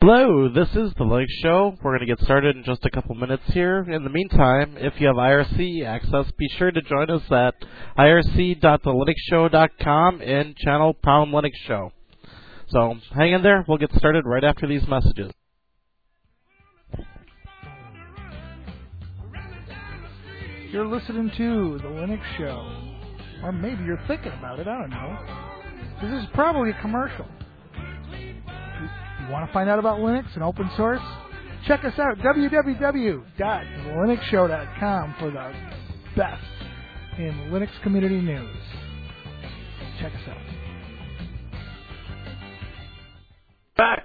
Hello, this is the Linux Show. We're going to get started in just a couple minutes here. In the meantime, if you have IRC access, be sure to join us at irc.thelinuxshow.com and channel Pound Linux Show. So hang in there. We'll get started right after these messages. You're listening to The Linux Show. Or maybe you're thinking about it, I don't know. This is probably a commercial. You want to find out about Linux and open source? Check us out, www.thelinuxshow.com, for the best in Linux community news. Check us out. Back.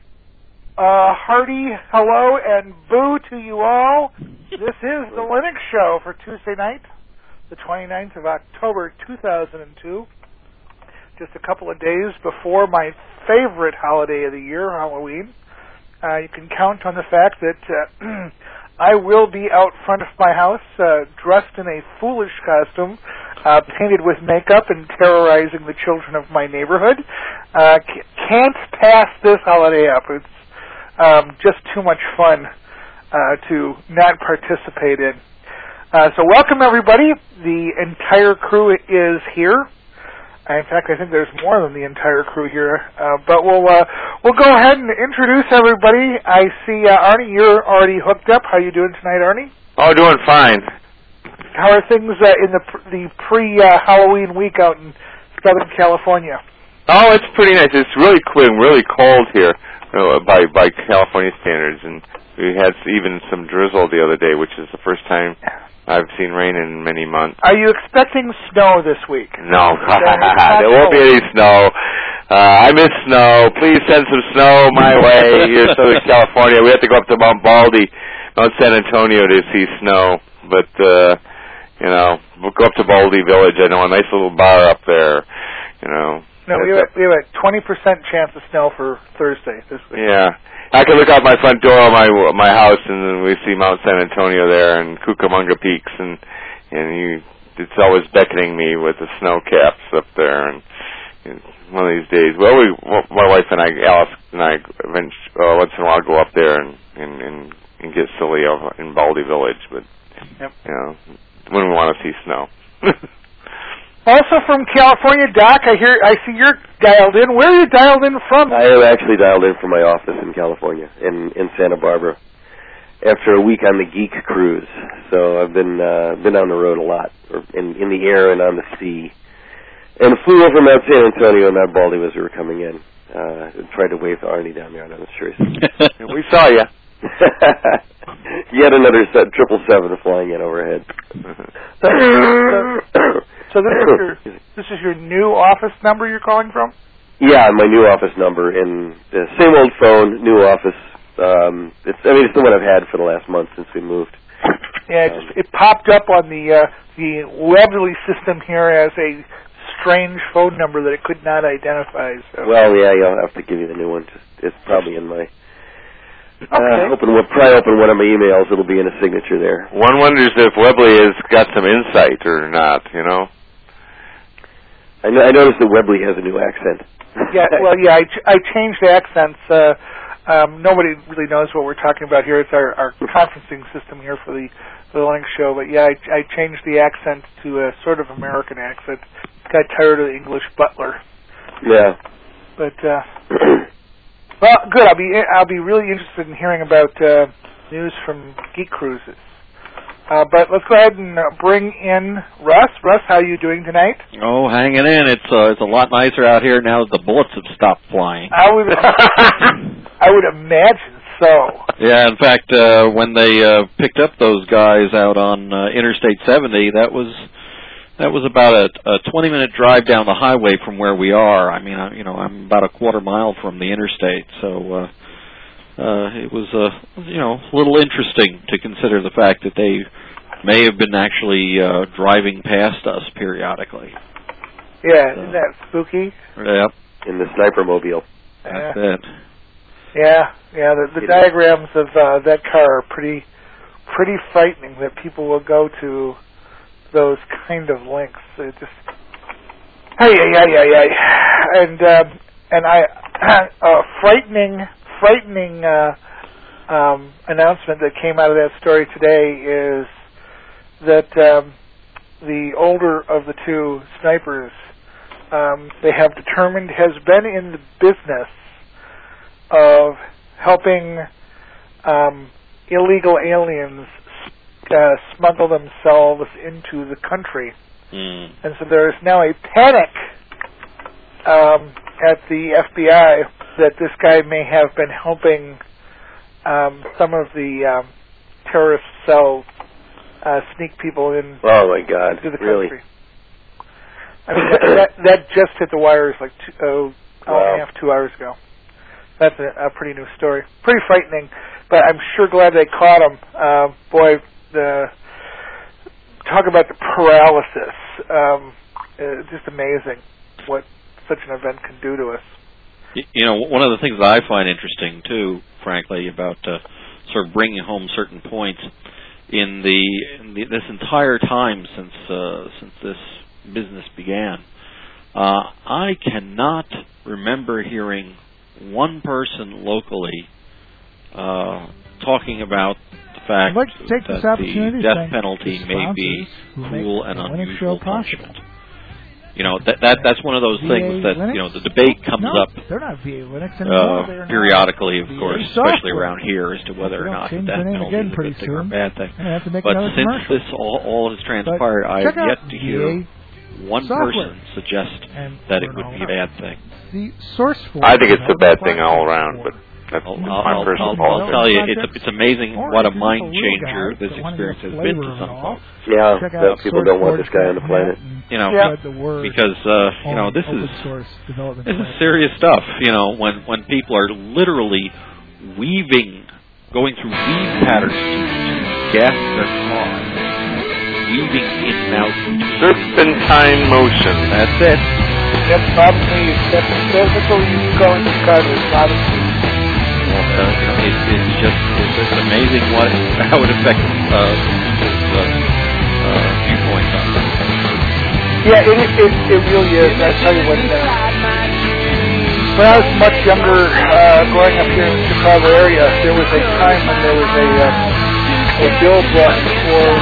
Hearty hello and boo to you all. This is the Linux Show for Tuesday night, the 29th of October, 2002. Just a couple of days before my favorite holiday of the year, Halloween. You can count on the fact that I will be out front of my house dressed in a foolish costume, painted with makeup and terrorizing the children of my neighborhood. Can't pass this holiday up. It's just too much fun to not participate in. So welcome, everybody. The entire crew is here. In fact, I think there's more than the entire crew here. But we'll go ahead and introduce everybody. I see Arnie, you're already hooked up. How you doing tonight, Arnie? Oh, doing fine. How are things in the pre-Halloween week out in Southern California? Oh, it's pretty nice. It's really cold here by California standards, and we had even some drizzle the other day, which is the first time I've seen rain in many months. Are you expecting snow this week? No, there won't be any snow. I miss snow. Please send some snow my way here in Southern California. We have to go up to Mount San Antonio to see snow. But, we'll go up to Baldy Village. I know a nice little bar up there, No, we have a 20% chance of snow for Thursday this week. Yeah. I can look out my front door of my house, and then we see Mount San Antonio there and Cucamonga Peaks, and it's always beckoning me with the snow caps up there. And one of these days, my wife and Alice and I, once in a while go up there and get silly in Baldy Village, but when we want to see snow. Also from California, Doc, I see you're dialed in. Where are you dialed in from? I am actually dialed in from my office in California, in Santa Barbara, after a week on the Geek Cruise. So I've been on the road a lot, in the air and on the sea, and flew over Mount San Antonio and Mount Baldy as we were coming in. Tried to wave to Arnie down there on the street. We saw you. Yet another 777 flying in overhead. So this is your new office number you're calling from? Yeah, my new office number, in the same old phone, new office. It's the one I've had for the last month since we moved. Yeah, it popped up on the Webley system here as a strange phone number that it could not identify. So. Well, yeah, I'll have to give you the new one. It's probably in my. Okay. Probably open one of my emails. It'll be in a signature there. One wonders if Webley has got some insight or not. I noticed that Webley has a new accent. Yeah, well, I changed the accents. Nobody really knows what we're talking about here. It's our conferencing system here for the Linux Show. But yeah, I changed the accent to a sort of American accent. Got tired of the English butler. Yeah. But well, good. I'll be really interested in hearing about news from Geek Cruises. But let's go ahead and bring in Russ. Russ, how are you doing tonight? Oh, hanging in. It's a lot nicer out here now that the bullets have stopped flying. I would imagine so. Yeah, in fact, when they picked up those guys out on Interstate 70, that was about a 20-minute drive down the highway from where we are. I mean, I'm about a quarter mile from the interstate, so it was a little interesting to consider the fact that they may have been actually driving past us periodically. Yeah, isn't that spooky? Yep. In the sniper mobile. That's it. Yeah. The diagrams of that car are pretty frightening. That people will go to those kind of links. It just and frightening frightening announcement that came out of that story today is that the older of the two snipers, they have determined, has been in the business of helping illegal aliens smuggle themselves into the country. And so there is now a panic at the FBI that this guy may have been helping some of the terrorist cells sneak people in. Oh my God! To the really? country. I mean, that just hit the wires like hour and a half, 2 hours ago. That's a pretty new story. Pretty frightening, but I'm sure glad they caught him. Boy, talk about the paralysis. Just amazing what such an event can do to us. You know, one of the things that I find interesting too, frankly, about sort of bringing home certain points in this entire time since this business began, I cannot remember hearing one person locally talking about the fact that the death penalty may be cruel and unusual punishment. You know, that's one of those things that, you know, the debate comes up periodically, of course, especially around here, as to whether or not the death penalty is a good thing or a bad thing. But since this all has transpired, I have yet to hear one person suggest that it would be a bad thing. I think it's a bad thing all around, but that's my personal I'll tell you, it's amazing what a mind changer this experience has been to some folks. Yeah, people don't want this guy on the planet. You know, because you know, this is serious stuff. You know, when people are literally going through weave patterns to gas their cars, weaving in and out. Serpentine motion. That's it. That's probably that's what you go into cars. It's just amazing how it affects people's viewpoints on this. Yeah, it really is. I tell you what, when I was much younger, growing up here in the Chicago area, there was a time when there was a bill brought before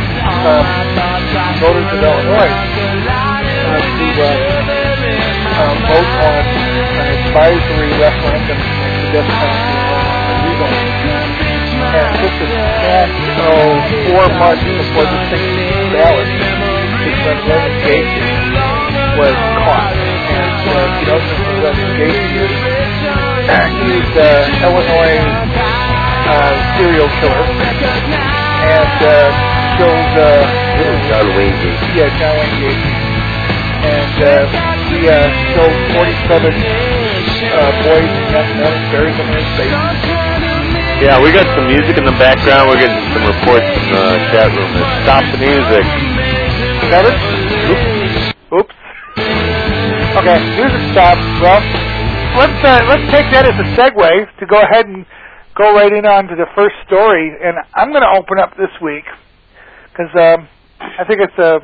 voters of Illinois to vote on an advisory referendum on the death penalty illegal. And this is not 4 months before the thing ballot, is when Reverend Gacy was caught. And you know who Reverend Gacy is? He's the Illinois serial killer. And killed John Wayne Gacy. Yeah, John Wayne Gacy. And he killed 47 boys and young men and buried them in his basement. Yeah, we got some music in the background. We're getting some reports in the chat room. Stop the music. Got it? Oops. Okay, music stopped. Well, let's take that as a segue to go ahead and go right in on to the first story. And I'm going to open up this week because I think it's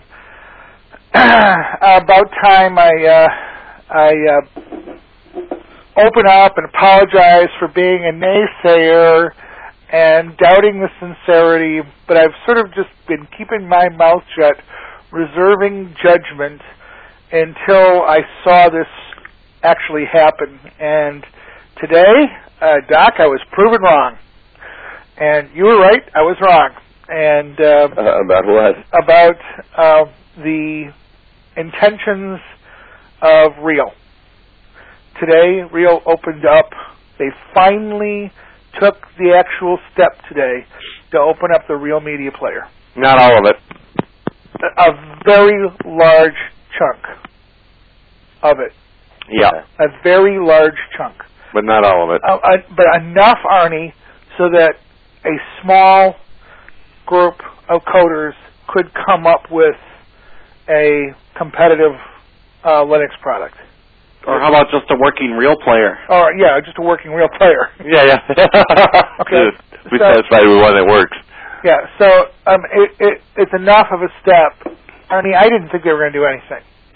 about time I open up and apologize for being a naysayer and doubting the sincerity, but I've sort of just been keeping my mouth shut, reserving judgment until I saw this actually happen. And today, Doc, I was proven wrong. And you were right, I was wrong. And about what? About the intentions of Real. Today, Real opened up. They finally took the actual step today to open up the Real Media Player. Not all of it. A very large chunk of it. Yeah. A very large chunk. But not all of it. But enough, Arnie, so that a small group of coders could come up with a competitive Linux product. Or how about just a working Real player? Or, yeah, just a working Real player. Yeah. Okay. We're satisfied with one that works. Yeah, so it's enough of a step. Arnie, I didn't think they were going to do anything.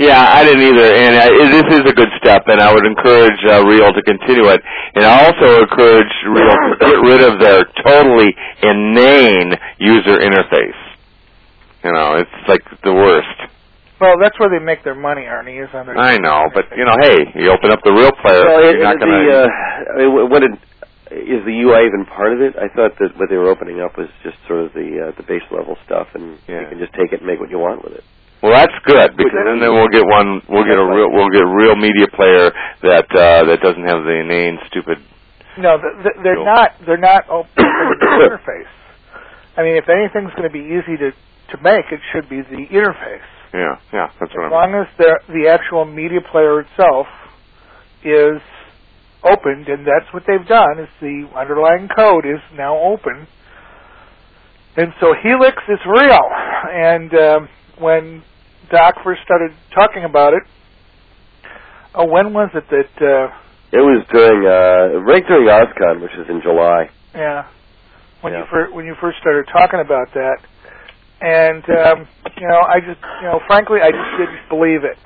Yeah, I didn't either, and this is a good step, and I would encourage Real to continue it. And I also encourage Real to get rid of their totally inane user interface. You know, it's like the worst. Well, that's where they make their money, Arnie, is on their... I know, but, you know, hey, you open up the Real Player, you're not going to... Is the UI even part of it? I thought that what they were opening up was just sort of the base level stuff, and you can just take it and make what you want with it. Well, that's good, because then we'll get Real Media Player that doesn't have the inane, stupid. No, they're not open to the interface. I mean, if anything's going to be easy to make, it should be the interface. Yeah, that's what I mean. As long as the actual media player itself is opened, and that's what they've done, is the underlying code is now open. And so Helix is real. And when Doc first started talking about it, when was it that... it was right during OSCON, which was in July. Yeah. When you first started talking about that. And, frankly, I just didn't believe it,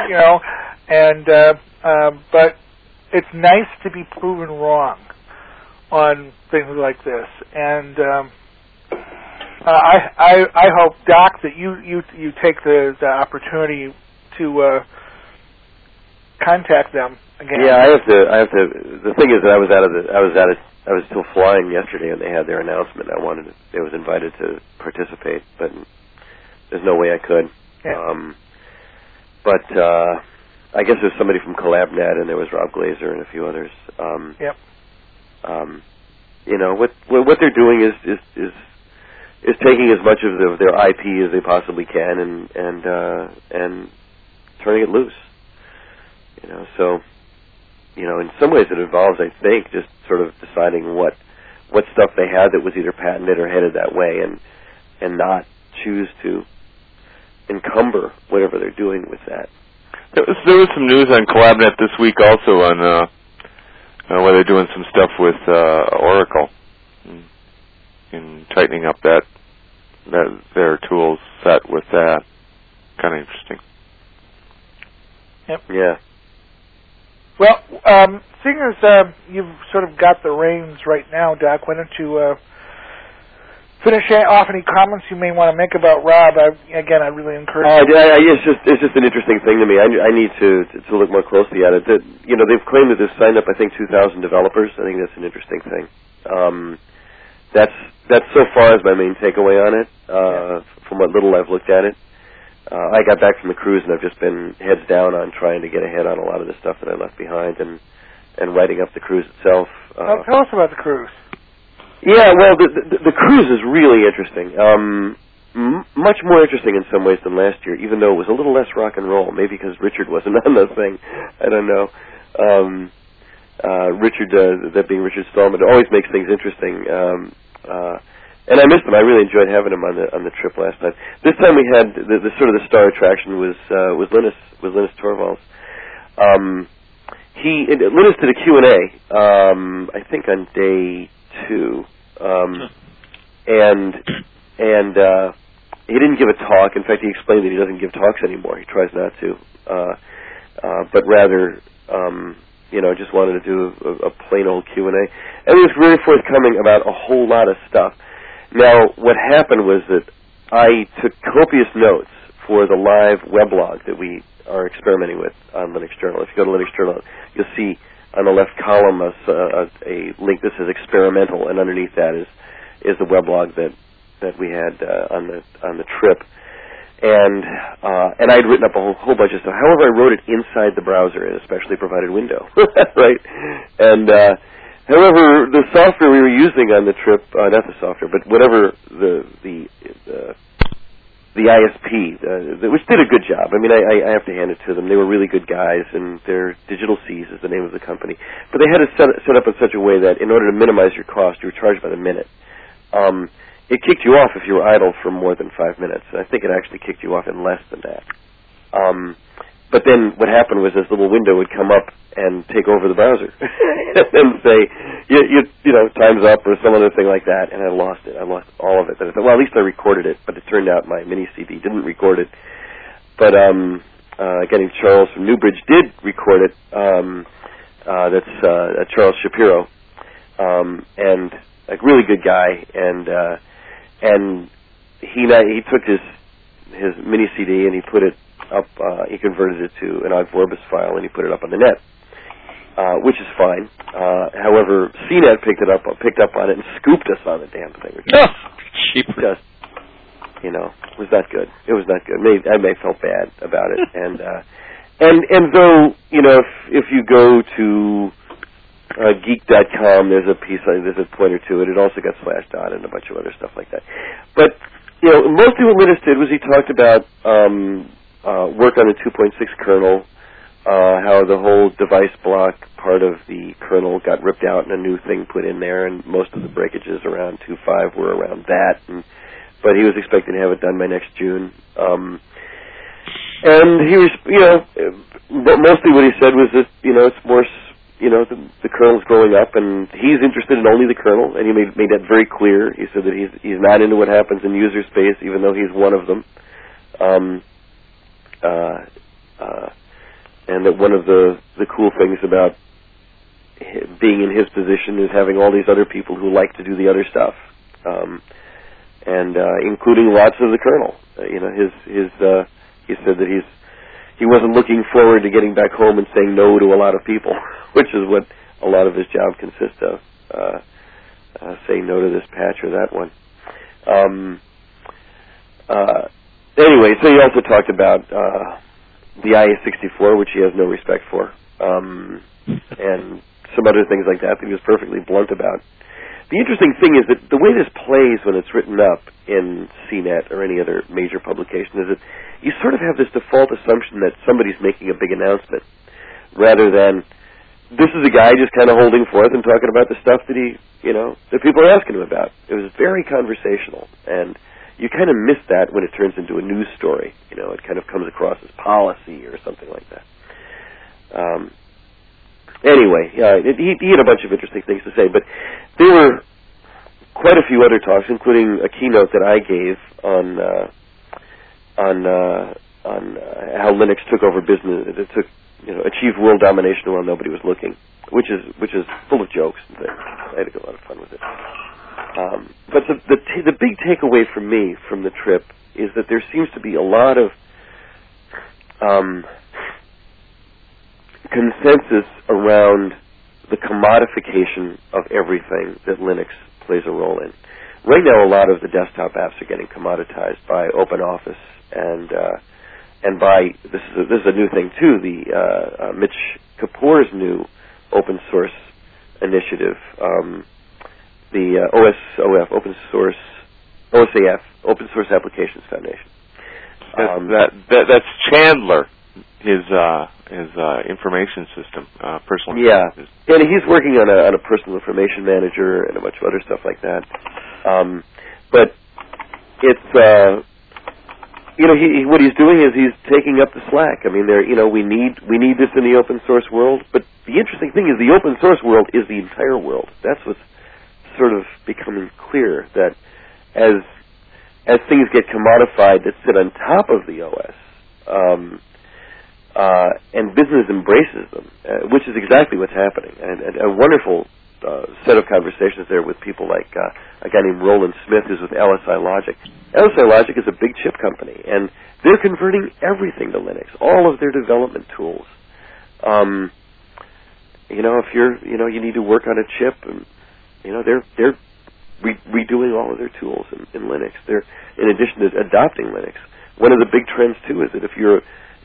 but it's nice to be proven wrong on things like this. And I hope, Doc, that you take the opportunity to contact them again. Yeah, I have to. The thing is that I was still flying yesterday when they had their announcement. I was invited to participate, but there's no way I could. Yeah. But I guess there's somebody from CollabNet, and there was Rob Glazer and a few others. Yep. What they're doing is taking as much of their IP as they possibly can and turning it loose. So. In some ways it involves, I think, just sort of deciding what stuff they had that was either patented or headed that way, and not choose to encumber whatever they're doing with that. There was some news on CollabNet this week also on where they're doing some stuff with Oracle and tightening up that their tools set with that. Kind of interesting. Yep. Yeah. Well, seeing as you've sort of got the reins right now, Doc, why don't you finish off any comments you may want to make about Rob? I really encourage you. It's just an interesting thing to me. I need to look more closely at it. They've claimed that they've signed up, I think, 2,000 developers. I think that's an interesting thing. That's so far as my main takeaway on it, from what little I've looked at it. I got back from the cruise, and I've just been heads down on trying to get ahead on a lot of the stuff that I left behind and writing up the cruise itself. Tell us about the cruise. Yeah, well, the cruise is really interesting. Much more interesting in some ways than last year, even though it was a little less rock and roll, maybe because Richard wasn't on the thing. I don't know. Richard, that being Richard Stallman, always makes things interesting. And I missed him. I really enjoyed having him on the trip last time. This time we had the sort of the star attraction was Linus Torvalds. Linus did a Q&A, I think on day 2, and he didn't give a talk. In fact, he explained that he doesn't give talks anymore. He tries not to, but rather. Just wanted to do a plain old Q&A, and he was really forthcoming about a whole lot of stuff. Now, what happened was that I took copious notes for the live weblog that we are experimenting with on Linux Journal. If you go to Linux Journal, you'll see on the left column a link that says experimental, and underneath that is the weblog that we had on the trip. And I'd written up a whole bunch of stuff. However, I wrote it inside the browser in a specially provided window, right? And however, the software we were using on the trip, not the software, but whatever the ISP, which did a good job. I mean, I have to hand it to them. They were really good guys, and their Digital Seas is the name of the company. But they had it set up in such a way that in order to minimize your cost, you were charged by the minute. It kicked you off if you were idle for more than 5 minutes. I think it actually kicked you off in less than that. But then what happened was this little window would come up and take over the browser and say, time's up or some other thing like that, and I lost it. I lost all of it. But I thought, well, at least I recorded it, but it turned out my mini CD didn't record it. But a guy named Charles from Newbridge did record it. That's Charles Shapiro, and a really good guy. And he took his mini CD and he put it up. He converted it to an Ogg Vorbis file and he put it up on the net, which is fine. However, CNET picked up on it and scooped us on the damn thing. Just, was not good. It was not good. I may have felt bad about it. And though, if you go to geek.com, there's a pointer to it. It also got slashed on and a bunch of other stuff like that. But, mostly what Linus did was he talked about work on the 2.6 kernel, how the whole device block part of the kernel got ripped out and a new thing put in there, and most of the breakages around 2.5 were around that. But he was expecting to have it done by next June. And he was, mostly what he said was that, it's more, the kernel's growing up, and he's interested in only the kernel, and he made that very clear. He said that he's not into what happens in user space, even though he's one of them. And that one of the cool things about being in his position is having all these other people who like to do the other stuff. And including lots of the kernel. He said that he wasn't looking forward to getting back home and saying no to a lot of people, which is what a lot of his job consists of, saying no to this patch or that one. Anyway, so he also talked about the IA-64, which he has no respect for, and some other things like that he was perfectly blunt about. The interesting thing is that the way this plays when it's written up in CNET or any other major publication is that you sort of have this default assumption that somebody's making a big announcement, rather than this is a guy just kind of holding forth and talking about the stuff that that people are asking him about. It was very conversational, and you kind of miss that when it turns into a news story. It kind of comes across as policy or something like that. Anyway, he had a bunch of interesting things to say, but there were quite a few other talks, including a keynote that I gave on how Linux took over business. It took, achieved world domination while nobody was looking, which is full of jokes and things. I had a lot of fun with it. But the big takeaway for me from the trip is that there seems to be a lot of consensus around the commodification of everything that Linux plays a role in. Right now, a lot of the desktop apps are getting commoditized by OpenOffice and by this is a new thing too. The Mitch Kapoor's new open source initiative, the OSAF, Open Source Applications Foundation. That's Chandler. His information system, personal. Yeah, and he's working on a personal information manager and a bunch of other stuff like that. But it's what he's doing is he's taking up the slack. I mean, we need this in the open source world. But the interesting thing is the open source world is the entire world. That's what's sort of becoming clear, that as things get commodified that sit on top of the OS. And business embraces them, which is exactly what's happening. And a wonderful set of conversations there with people like a guy named Roland Smith, who's with LSI Logic. LSI Logic is a big chip company, and they're converting everything to Linux, all of their development tools. If you need to work on a chip, and they're redoing all of their tools in Linux. They're, in addition to adopting Linux. One of the big trends too is that if you're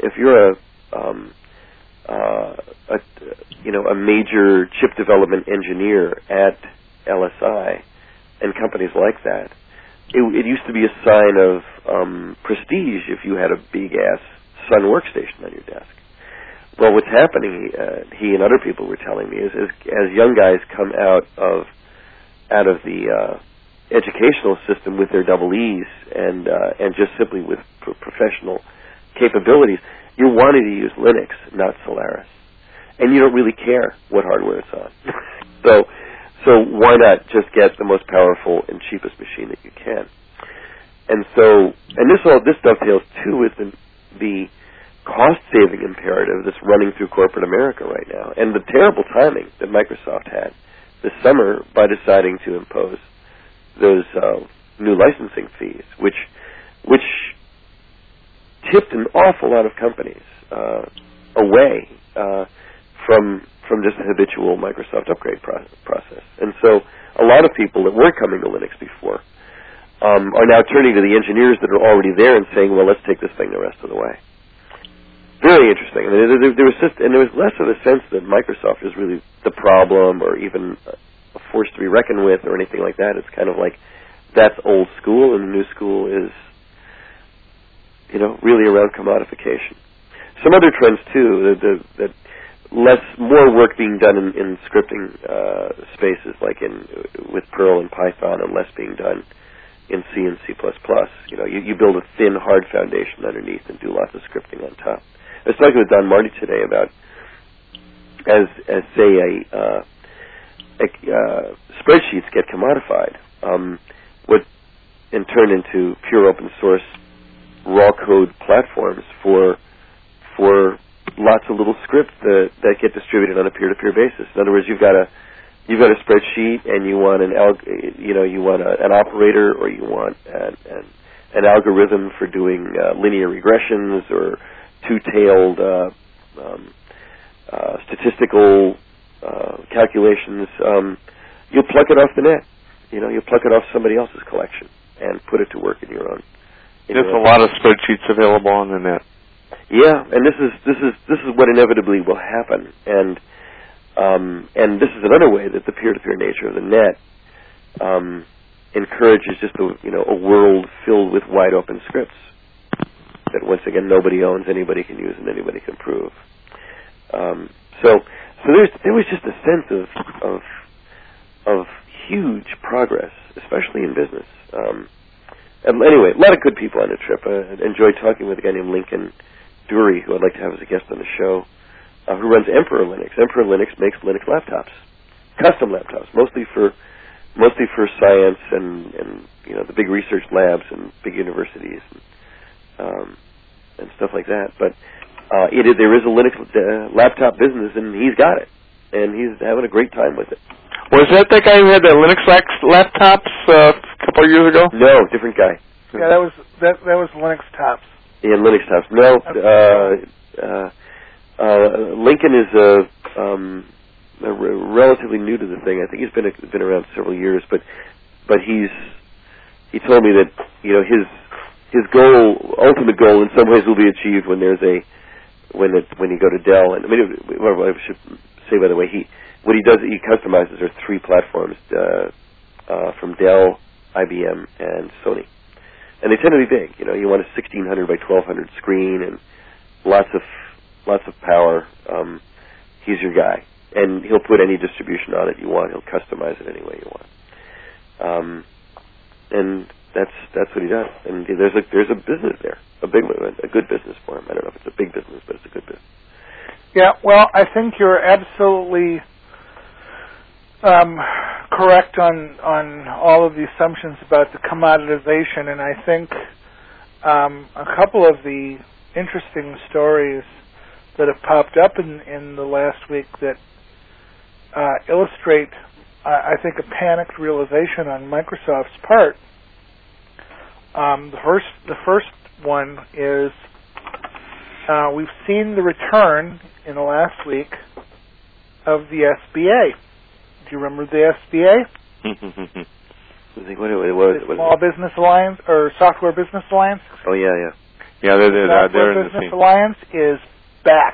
a major chip development engineer at LSI and companies like that, it used to be a sign of prestige if you had a big ass Sun workstation on your desk. Well, what's happening, he and other people were telling me, is as young guys come out of the educational system with their double E's and just simply with professional capabilities, you're wanting to use Linux, not Solaris, and you don't really care what hardware it's on. So why not just get the most powerful and cheapest machine that you can? And this dovetails too with the cost-saving imperative that's running through corporate America right now, and the terrible timing that Microsoft had this summer by deciding to impose those new licensing fees, which tipped an awful lot of companies away from just the habitual Microsoft upgrade process. And so a lot of people that weren't coming to Linux before are now turning to the engineers that are already there and saying, well, let's take this thing the rest of the way. Very interesting. I mean, there was less of a sense that Microsoft is really the problem or even a force to be reckoned with or anything like that. It's kind of like that's old school, and the new school is, really around commodification. Some other trends too, that more work being done in scripting spaces, like with Perl and Python, and less being done in C and C++. You build a thin, hard foundation underneath and do lots of scripting on top. I was talking with Don Marty today about as spreadsheets get commodified, and turn into pure open source raw code platforms for lots of little scripts that get distributed on a peer-to-peer basis. In other words, you've got a spreadsheet and you want an operator, or you want an algorithm for doing linear regressions or two-tailed statistical calculations. You'll pluck it off the net. You'll pluck it off somebody else's collection and put it to work in your own. There's a lot of spreadsheets available on the net. Yeah, and this is what inevitably will happen, and this is another way that the peer-to-peer nature of the net encourages just a world filled with wide open scripts that once again nobody owns, anybody can use, and anybody can prove. So there was just a sense of huge progress, especially in business. Anyway, a lot of good people on the trip. I enjoyed talking with a guy named Lincoln Dury, who I'd like to have as a guest on the show, who runs Emperor Linux. Emperor Linux makes Linux laptops, custom laptops, mostly for science and the big research labs and big universities and stuff like that. But there is a Linux laptop business, and he's got it, and he's having a great time with it. Was that the guy who had the Linux laptops a couple of years ago? No, different guy. Yeah, that was Linux Tops. Yeah, Linux Tops. No, Lincoln is relatively new to the thing. I think he's been around several years, but he told me that his ultimate goal, in some ways, will be achieved when you go to Dell. And I should say, by the way, what he does, he customizes are 3 platforms from Dell, IBM, and Sony, and they tend to be big. You want a 1600 by 1200 screen and lots of power. He's your guy, and he'll put any distribution on it you want. He'll customize it any way you want, and that's what he does. And there's a business there, a good business for him. I don't know if it's a big business, but it's a good business. Yeah, well, I think you're absolutely correct on all of the assumptions about the commoditization, and I think a couple of the interesting stories that have popped up in the last week that illustrate, I think, a panicked realization on Microsoft's part. The first one is we've seen the return in the last week of the SBA. Do you remember the SBA? What Small Business Alliance, or Software Business Alliance? Oh, yeah. Yeah, they're Software in Business Alliance is back.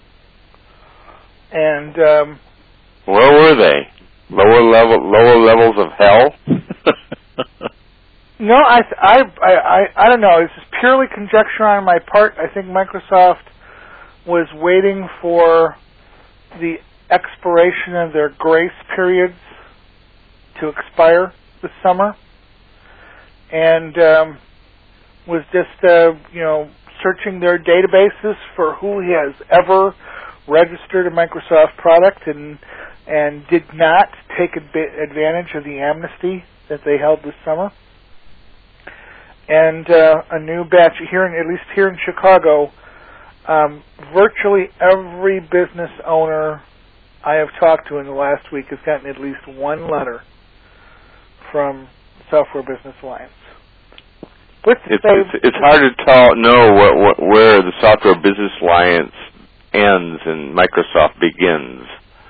And where were they? Lower levels of hell? No, I don't know. It's just purely conjecture on my part. I think Microsoft was waiting for the expiration of their grace periods to expire this summer, and was just searching their databases for who has ever registered a Microsoft product and did not take advantage of the amnesty that they held this summer. And a new batch at least here in Chicago, Virtually every business owner I have talked to in the last week has gotten at least one letter from Software Business Alliance. It's hard to know where the Software Business Alliance ends and Microsoft begins.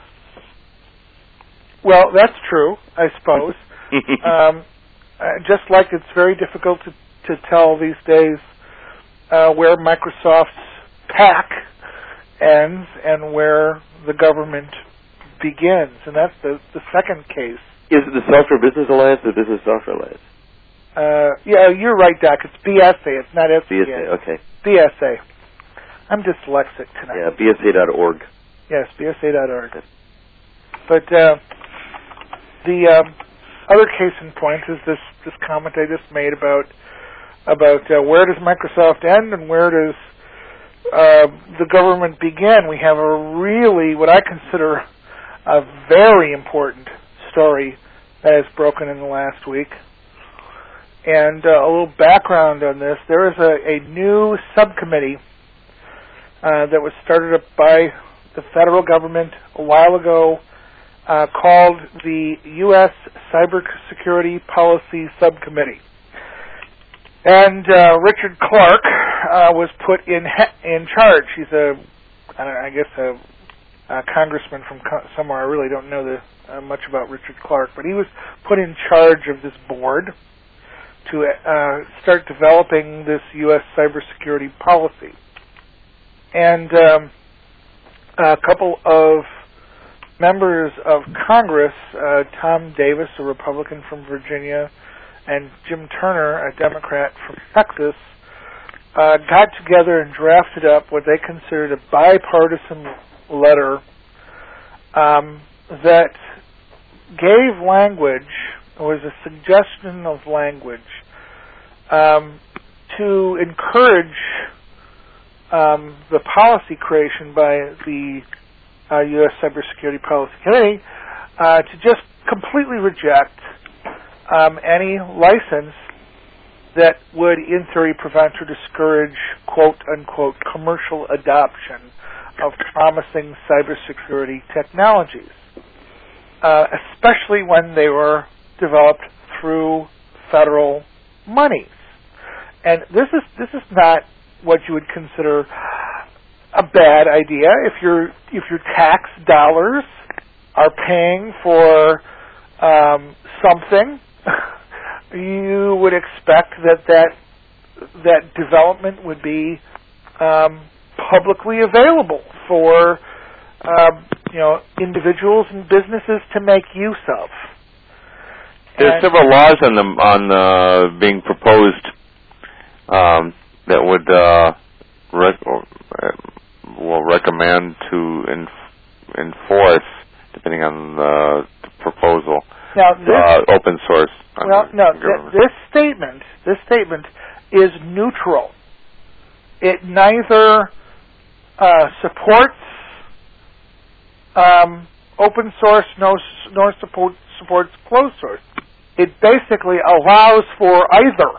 Well, that's true, I suppose. Just like it's very difficult to tell these days where Microsoft's PAC ends and where the government begins, and that's the second case. Is it the Software Business Alliance or the Business Software Alliance? Yeah, you're right, Doc. It's BSA. It's not SBA. BSA, okay. BSA. I'm dyslexic tonight. Yeah, BSA.org. Yes, BSA.org. But the other case in point is this comment I just made about where does Microsoft end and where does the government begin. We have a really, what I consider a very important story that has broken in the last week. And a little background on this. There is a new subcommittee that was started up by the federal government a while ago called the U.S. Cybersecurity Policy Subcommittee. And Richard Clark was put in charge. He's a congressman from somewhere. I really don't know much about Richard Clark, but he was put in charge of this board to start developing this U.S. cybersecurity policy. And a couple of members of Congress, Tom Davis, a Republican from Virginia, and Jim Turner, a Democrat from Texas, got together and drafted up what they considered a bipartisan letter that gave language, or was a suggestion of language, to encourage the policy creation by the U.S. Cybersecurity Policy Committee to just completely reject any license that would, in theory, prevent or discourage, quote-unquote, commercial adoption of promising cybersecurity technologies, especially when they were developed through federal monies. And this is not what you would consider a bad idea. If your tax dollars are paying for something, you would expect that development would be publicly available for individuals and businesses to make use of. There's several laws on being proposed that would recommend to enforce, depending on the proposal. Now, open source. Well, no. This statement is neutral. It neither supports open source nor supports closed source. It basically allows for either,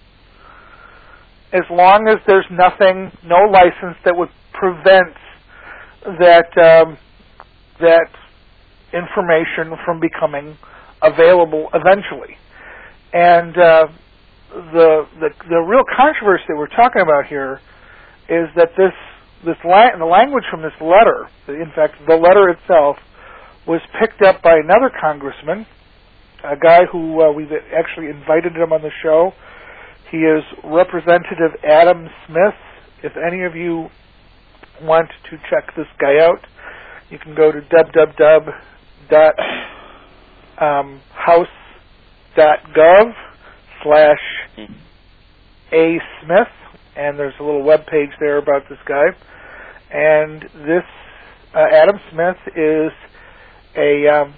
as long as there's no license that would prevent that information from becoming available eventually. And the real controversy that we're talking about here is that the language from this letter, in fact, the letter itself, was picked up by another congressman, a guy who we've actually invited him on the show. He is Representative Adam Smith. If any of you want to check this guy out, you can go to www.house.gov/A.Smith, and there's a little web page there about this guy. And this Adam Smith is a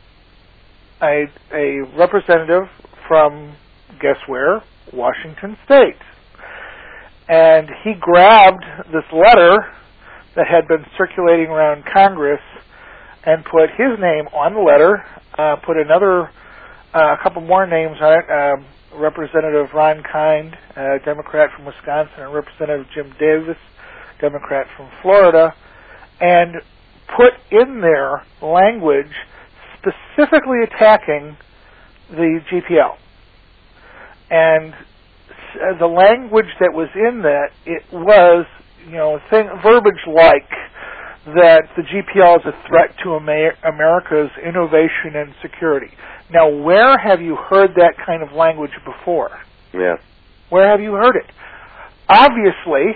representative from, guess where? Washington State. And he grabbed this letter that had been circulating around Congress and put his name on the letter, put a couple more names on it, Representative Ron Kind, a Democrat from Wisconsin, and Representative Jim Davis, Democrat from Florida, and put in there language specifically attacking the GPL. And the language that was in that, it was, verbiage like that the GPL is a threat to America's innovation and security. Now, where have you heard that kind of language before? Yeah. Where have you heard it? Obviously,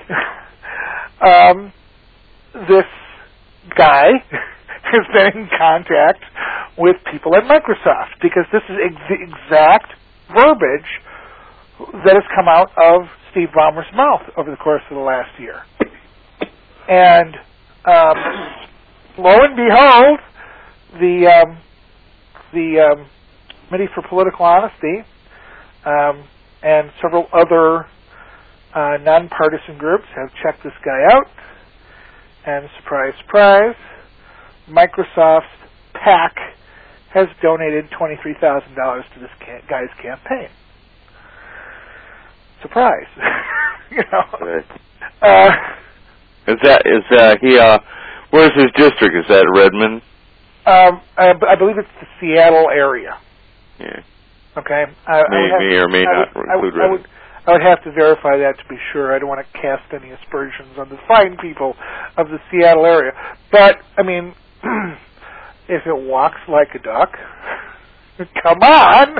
this guy has been in contact with people at Microsoft, because this is the exact verbiage that has come out of Steve Ballmer's mouth over the course of the last year. And lo and behold, the Committee for Political Honesty and several other nonpartisan groups have checked this guy out, and surprise, surprise, Microsoft's PAC has donated $23,000 to this guy's campaign. Surprise. Right. Is he? Where's his district? Is that Redmond? I believe it's the Seattle area. Yeah. Okay. May or may not include Redmond. I would have to verify that to be sure. I don't want to cast any aspersions on the fine people of the Seattle area. But, I mean, if it walks like a duck, come on!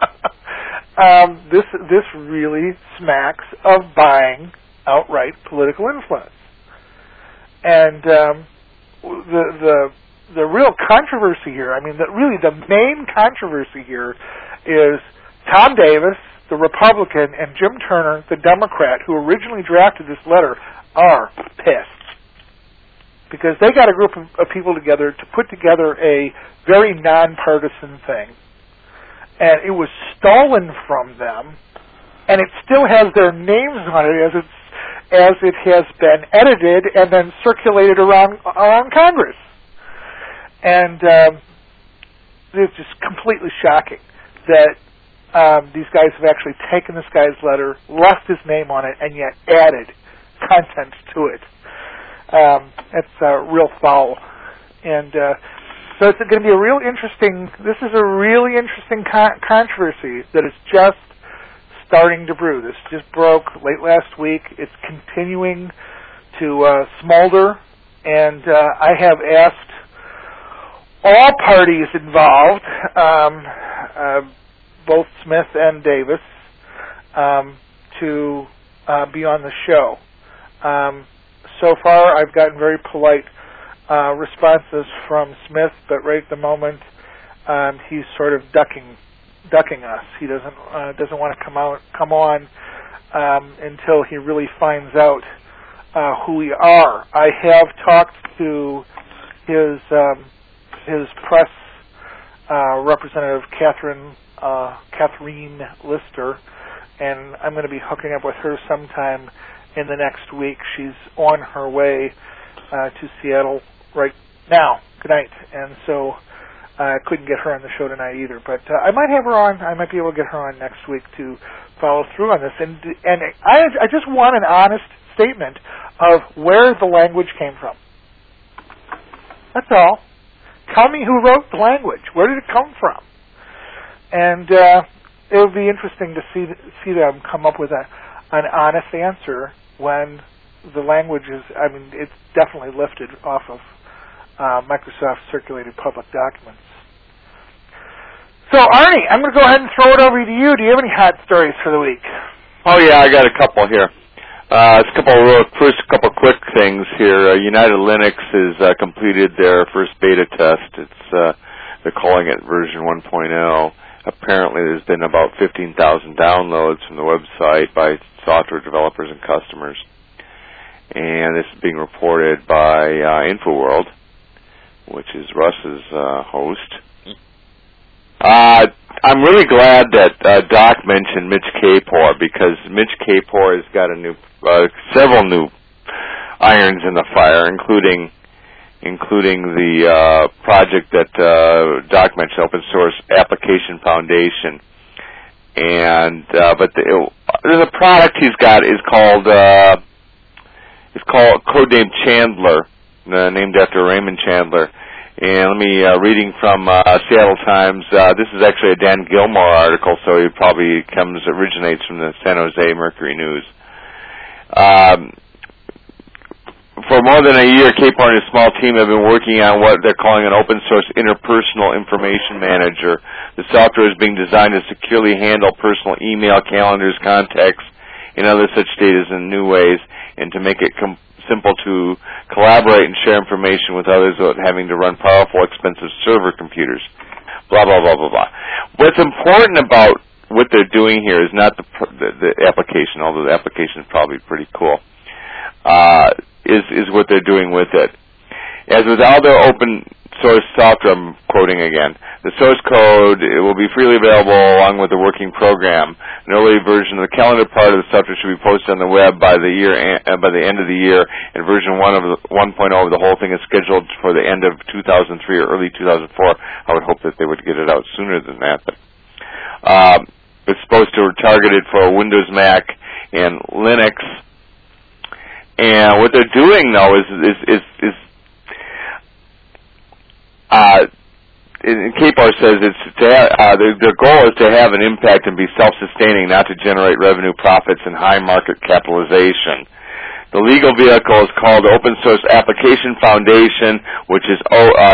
This really smacks of buying outright political influence. And the real controversy here, the main controversy here is Tom Davis, the Republican, and Jim Turner, the Democrat, who originally drafted this letter, are pissed. Because they got a group of people together to put together a very nonpartisan thing. And it was stolen from them, and it still has their names on it as it has been edited and then circulated around Congress. And it's just completely shocking that these guys have actually taken this guy's letter, left his name on it, and yet added content to it. It's real foul. And so it's going to be a real interesting, this is a really interesting controversy that is just starting to brew. This just broke late last week. It's continuing to smolder. And I have asked all parties involved, both Smith and Davis, to be on the show. So far, I've gotten very polite responses from Smith, but right at the moment, he's sort of ducking us. He doesn't want to come on until he really finds out who we are. I have talked to his press representative, Catherine Lister, and I'm going to be hooking up with her sometime in the next week. She's on her way to Seattle right now. Good night. And so I couldn't get her on the show tonight either, but I might have her on. I might be able to get her on next week to follow through on this. And I just want an honest statement of where the language came from. That's all. Tell me who wrote the language. Where did it come from? And it would be interesting to see them come up with an honest answer when the language is, it's definitely lifted off of Microsoft circulated public documents. So, Arnie, I'm going to go ahead and throw it over to you. Do you have any hot stories for the week? Oh, yeah, I got a couple here. First couple quick things here. United Linux has completed their first beta test. They're calling it version 1.0. Apparently, there's been about 15,000 downloads from the website by software developers and customers. And this is being reported by InfoWorld, which is Russ's host. I'm really glad that Doc mentioned Mitch Kapor, because Mitch Kapor has got several new irons in the fire, including the project that Doc mentioned, Open Source Application Foundation. And but there's a product he's got is called It's called codenamed Chandler, named after Raymond Chandler. And let me reading from Seattle Times. This is actually a Dan Gilmore article, so it probably originates from the San Jose Mercury News. For more than a year, Capor and his small team have been working on what they're calling an open source interpersonal information manager. The software is being designed to securely handle personal email, calendars, contacts, and other such data in new ways, and to make it simple to collaborate and share information with others without having to run powerful, expensive server computers. Blah, blah, blah, blah, blah. What's important about what they're doing here is not the application, although the application is probably pretty cool, is what they're doing with it. As with all their open source software, I'm quoting again, the source code will be freely available along with the working program. An early version of the calendar part of the software should be posted on the web by the end of the year, and version 1.0 of the whole thing is scheduled for the end of 2003 or early 2004. I would hope that they would get it out sooner than that. But, it's supposed to be targeted for Windows, Mac, and Linux. And what they're doing, though, Capor says their goal is to have an impact and be self-sustaining, not to generate revenue, profits, and high market capitalization. The legal vehicle is called Open Source Application Foundation, which is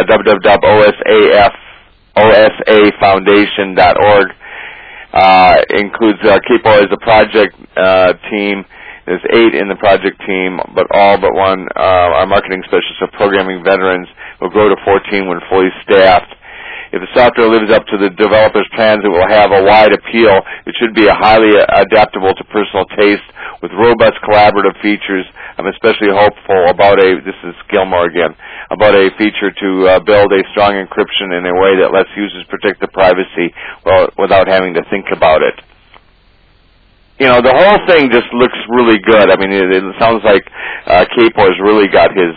www.osafoundation.org. Includes Capor as a project team. There's 8 in the project team, but all but one are marketing specialists or programming veterans. Will grow to 14 when fully staffed. If the software lives up to the developers' plans, it will have a wide appeal. It should be highly adaptable to personal taste with robust collaborative features. I'm especially hopeful about this is Gilmore again, about a feature to build a strong encryption in a way that lets users protect their privacy without having to think about it. You know, the whole thing just looks really good. I mean, it sounds like Capor's really got his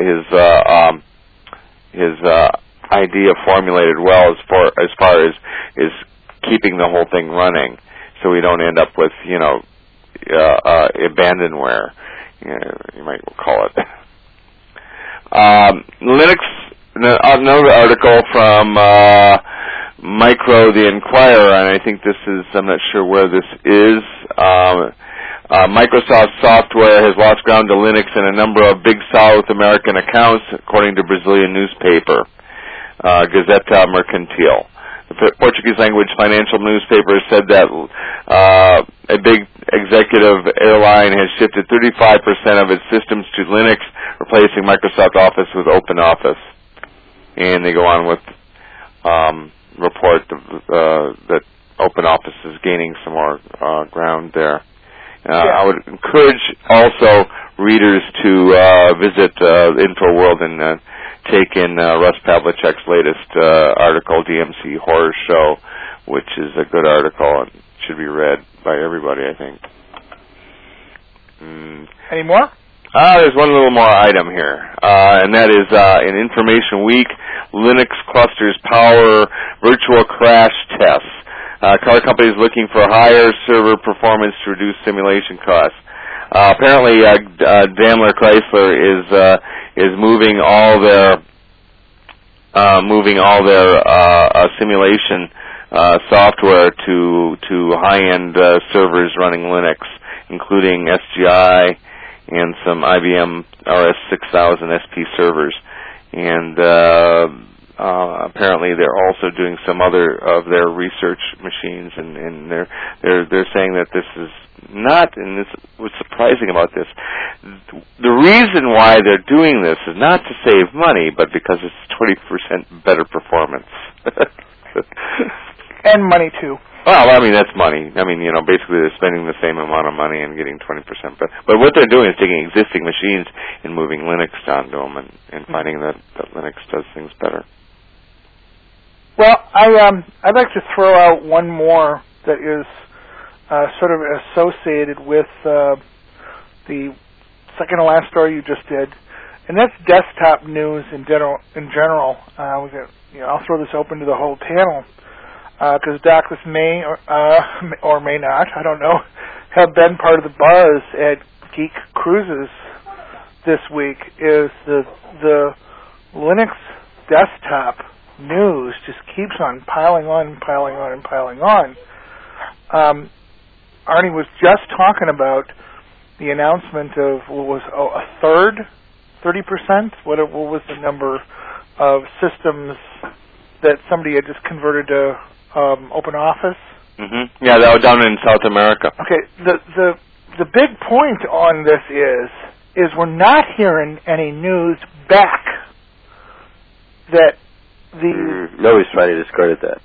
idea formulated well as far as keeping the whole thing running, so we don't end up with abandonware, you might call it. Linux. Another article from Micro the Inquirer, and I think this is, I'm not sure where this is. Microsoft software has lost ground to Linux in a number of big South American accounts, according to Brazilian newspaper, Gazeta Mercantil. The Portuguese language financial newspaper said that a big executive airline has shifted 35% of its systems to Linux, replacing Microsoft Office with OpenOffice. And they go on with report that OpenOffice is gaining some more ground there. I would encourage also readers to visit InfoWorld and take in Russ Pavlicek's latest article, DMC Horror Show, which is a good article and should be read by everybody, I think. Any more? There's one little more item here, and that is in Information Week, Linux clusters power virtual crash tests. Car companies looking for higher server performance to reduce simulation costs. Apparently, Daimler Chrysler is moving all their simulation software to high-end servers running Linux, including SGI and some IBM RS-6000 SP servers. And apparently they're also doing some other of their research machines, and they're saying that this is not, and this what's surprising about this, the reason why they're doing this is not to save money, but because it's 20% better performance. And money too. Well, I mean, that's money. I mean, basically they're spending the same amount of money and getting 20%. But what they're doing is taking existing machines and moving Linux onto them and finding that Linux does things better. Well, I'd like to throw out one more that is sort of associated with the second to last story you just did, and that's desktop news in general. I'll throw this open to the whole panel. Because Doc, this may or may not, I don't know, have been part of the buzz at Geek Cruises this week is the Linux desktop news just keeps on piling on and piling on and piling on. Arnie was just talking about the announcement of a third, 30%. What was the number of systems that somebody had just converted to Open Office? Mm-hmm. Yeah, that was down in South America. Okay, the big point on this is we're not hearing any news back that nobody's trying to discredit that.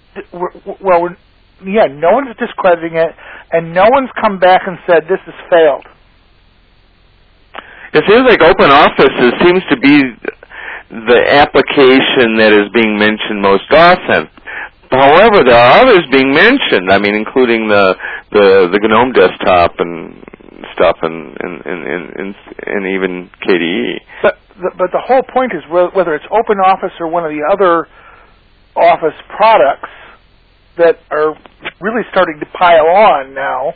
No one's discrediting it, and no one's come back and said this has failed. It seems like Open Office seems to be the application that is being mentioned most often. However, there are others being mentioned. I mean, including the GNOME desktop and stuff, and even KDE. But the whole point is whether it's Open Office or one of the other Office products that are really starting to pile on now.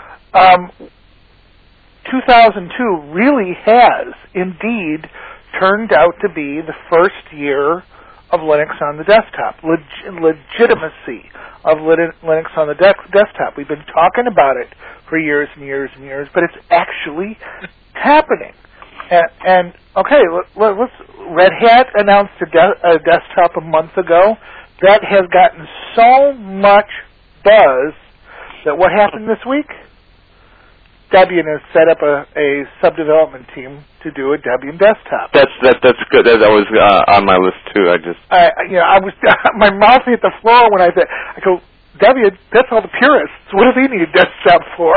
2002 really has indeed turned out to be the first year of Linux on the desktop, legitimacy of Linux on the desktop. We've been talking about it for years and years and years, but it's actually happening. And let's Red Hat announced a desktop a month ago. That has gotten so much buzz that what happened this week? Debian has set up a sub-development team to do a Debian desktop. That's good. That was on my list too. I was my mouth hit the floor when I go, Debian, that's all the purists. What do they need a desktop for?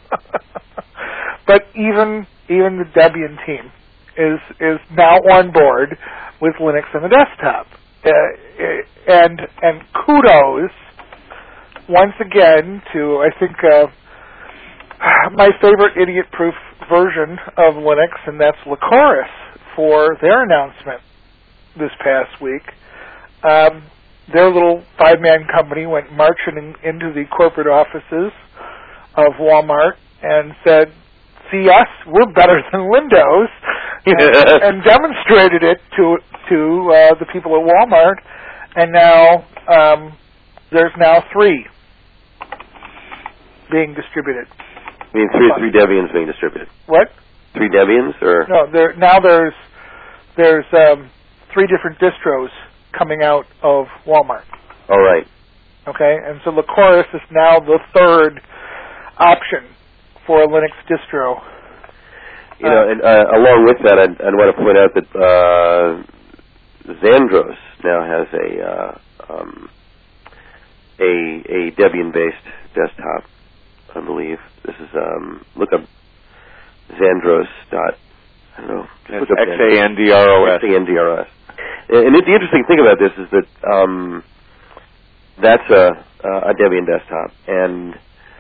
But even the Debian team is now on board with Linux on the desktop. And kudos once again to, I think, my favorite idiot-proof version of Linux, and that's Lycoris, for their announcement this past week. Their little 5-man company went marching into the corporate offices of Walmart and said, see us, we're better than Windows, and demonstrated it to the people at Walmart, and now there's now 3 being distributed. I mean, three Debians being distributed. What? 3 Debians, or no? There's 3 different distros coming out of Walmart. All right. Okay, and so Lycoris is now the 3rd option for a Linux distro. You know, and along with that, I'd want to point out that Xandros now has a Debian-based desktop, I believe. This is look up Xandros. I don't know. It's Xandros. Xandros. And the interesting thing about this is that that's a Debian desktop, and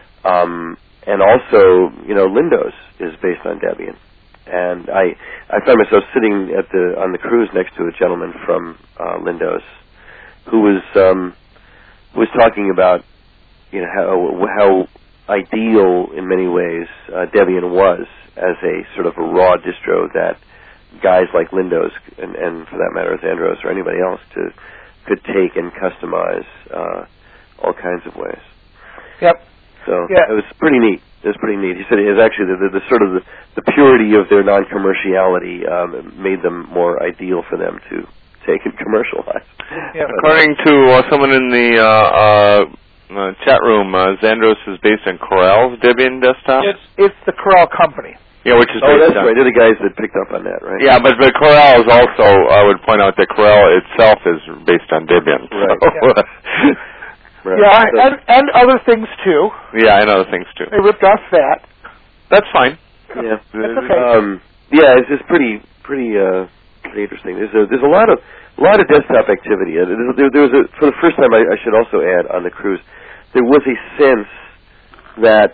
also, you know, Lindows is based on Debian. And I found myself sitting on the cruise next to a gentleman from Lindows who was talking about, you know, how ideal in many ways Debian was as a sort of a raw distro that guys like Lindows and for that matter Xandros or anybody else could take and customize all kinds of ways. Yep. So it was pretty neat. It was pretty neat. He said it was actually the sort of the purity of their non-commerciality made them more ideal for them to take and commercialize. Yep. According to someone in the chat room, Xandros is based on Corel's Debian desktop. It's the Corel company. Yeah, which is that's on. right. They're the guys that picked up on that, right? Yeah, but Corel is also. I would point out that Corel itself is based on Debian. Right. So. Right. Yeah, and other things too. Yeah, and other things too. They ripped off that. That's fine. Yeah, that's okay. It's just pretty interesting. There's a lot of desktop activity. There was for the first time. I should also add on the cruise, there was a sense that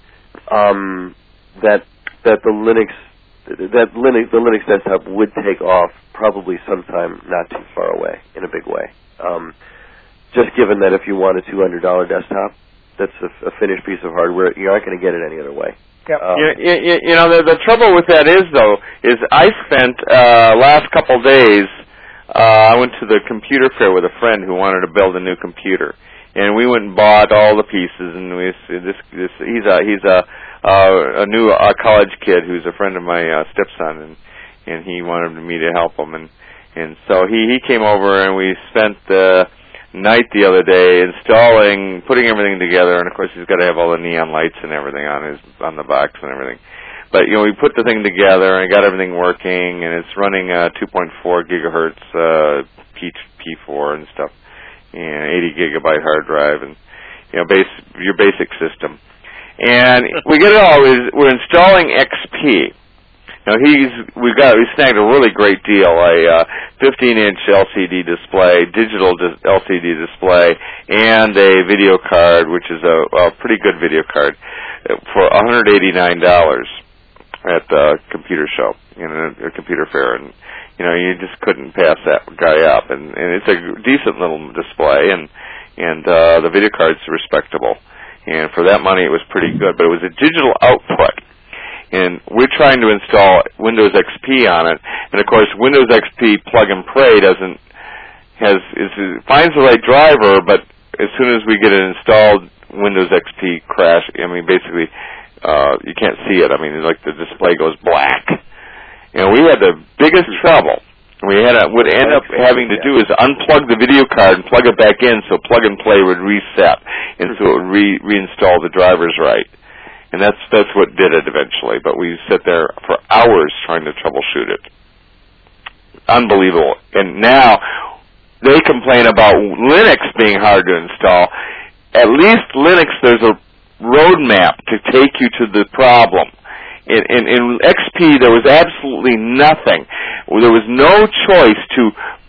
the Linux desktop would take off probably sometime not too far away in a big way. Just given that if you want a $200 desktop, that's a finished piece of hardware, you aren't going to get it any other way. Yep. You know, the trouble with that is I spent last couple days. I went to the computer fair with a friend who wanted to build a new computer, and we went and bought all the pieces. And he's a new college kid who's a friend of my stepson, and he wanted me to help him, and so he came over, and we spent the night the other day putting everything together. And of course, he's got to have all the neon lights and everything on the box and everything. But, you know, we put the thing together and got everything working, and it's running a 2.4 gigahertz P4 and stuff, and 80 gigabyte hard drive, and, you know, your basic system. And we get it all. We're installing XP. Now we snagged a really great deal, a 15-inch LCD display, digital LCD display, and a video card, which is a pretty good video card, for $189 at the computer show, a computer fair, and you know, you just couldn't pass that guy up. And it's a decent little display, and the video card's respectable, and for that money, it was pretty good. But it was a digital output. And we're trying to install Windows XP on it, and of course, Windows XP plug and play finds the right driver, but as soon as we get it installed, Windows XP crash. I mean, basically, you can't see it. I mean, it's like the display goes black. You know, we had the biggest trouble. What end up having to do is unplug the video card and plug it back in, so plug and play would reset, and so it would reinstall the drivers right. And that's what did it eventually. But we sat there for hours trying to troubleshoot it. Unbelievable. And now they complain about Linux being hard to install. At least Linux, there's a roadmap to take you to the problem. In XP, there was absolutely nothing. There was no choice to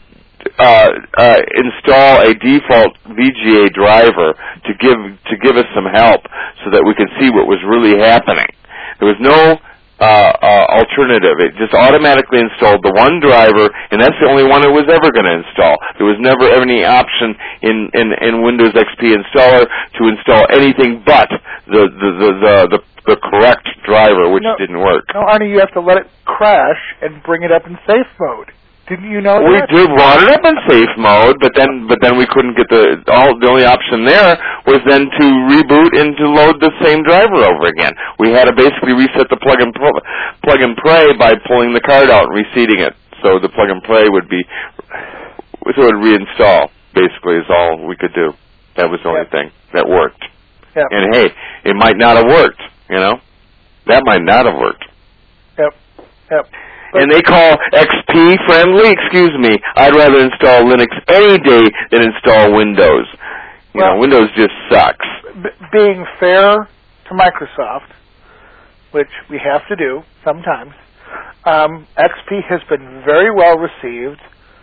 install a default VGA driver to give us some help so that we could see what was really happening. There was no alternative. It just automatically installed the one driver, and that's the only one it was ever going to install. There was never any option in Windows XP installer to install anything but the correct driver, which didn't work. No, Arnie, you have to let it crash and bring it up in safe mode. Didn't you know that? We did run it up in safe mode, but then we couldn't get the only option there was then to reboot and to load the same driver over again. We had to basically reset the plug and play by pulling the card out and reseating it, so the plug and play would reinstall. Basically, is all we could do. That was the only thing that worked. Yep. And hey, it might not have worked. You know, that might not have worked. Yep. And they call XP friendly? Excuse me. I'd rather install Linux any day than install Windows. You know, Windows just sucks. Being fair to Microsoft, which we have to do sometimes, XP has been very well received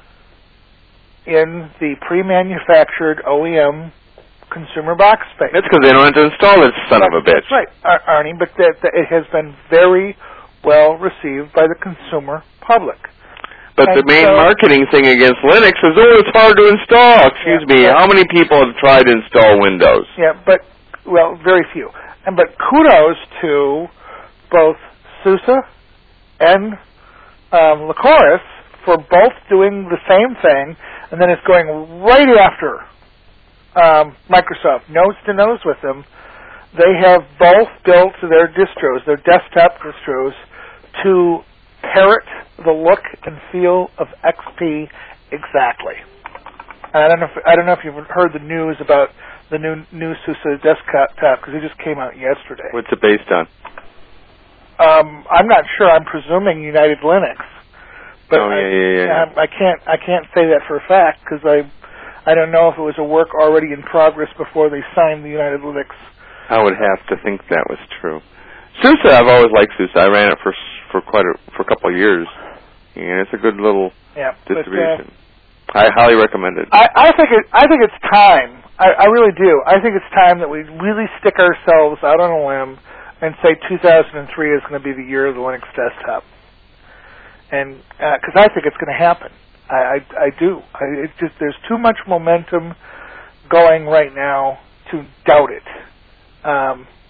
in the pre-manufactured OEM consumer box space. That's because they don't have to install it, son of a bitch. That's right, Arnie, but it has been very well received by the consumer public. But the main marketing thing against Linux is, it's hard to install. Excuse me, how many people have tried to install Windows? Yeah, very few. But kudos to both SUSE and Lycoris for both doing the same thing, and then it's going right after Microsoft, nose to nose with them. They have both built their distros, their desktop distros, to parrot the look and feel of XP exactly. And I don't know if you've heard the news about the new SUSE desktop because it just came out yesterday. What's it based on? I'm not sure. I'm presuming United Linux, but yeah. I can't say that for a fact because I don't know if it was a work already in progress before they signed the United Linux. I would have to think that was true. SUSE, I've always liked SUSE. I ran it for a couple of years, and it's a good little distribution. I highly recommend it. I think it's time. I really do. I think it's time that we really stick ourselves out on a limb and say 2003 is going to be the year of the Linux desktop, and because I think it's going to happen. I do. It's just there's too much momentum going right now to doubt it.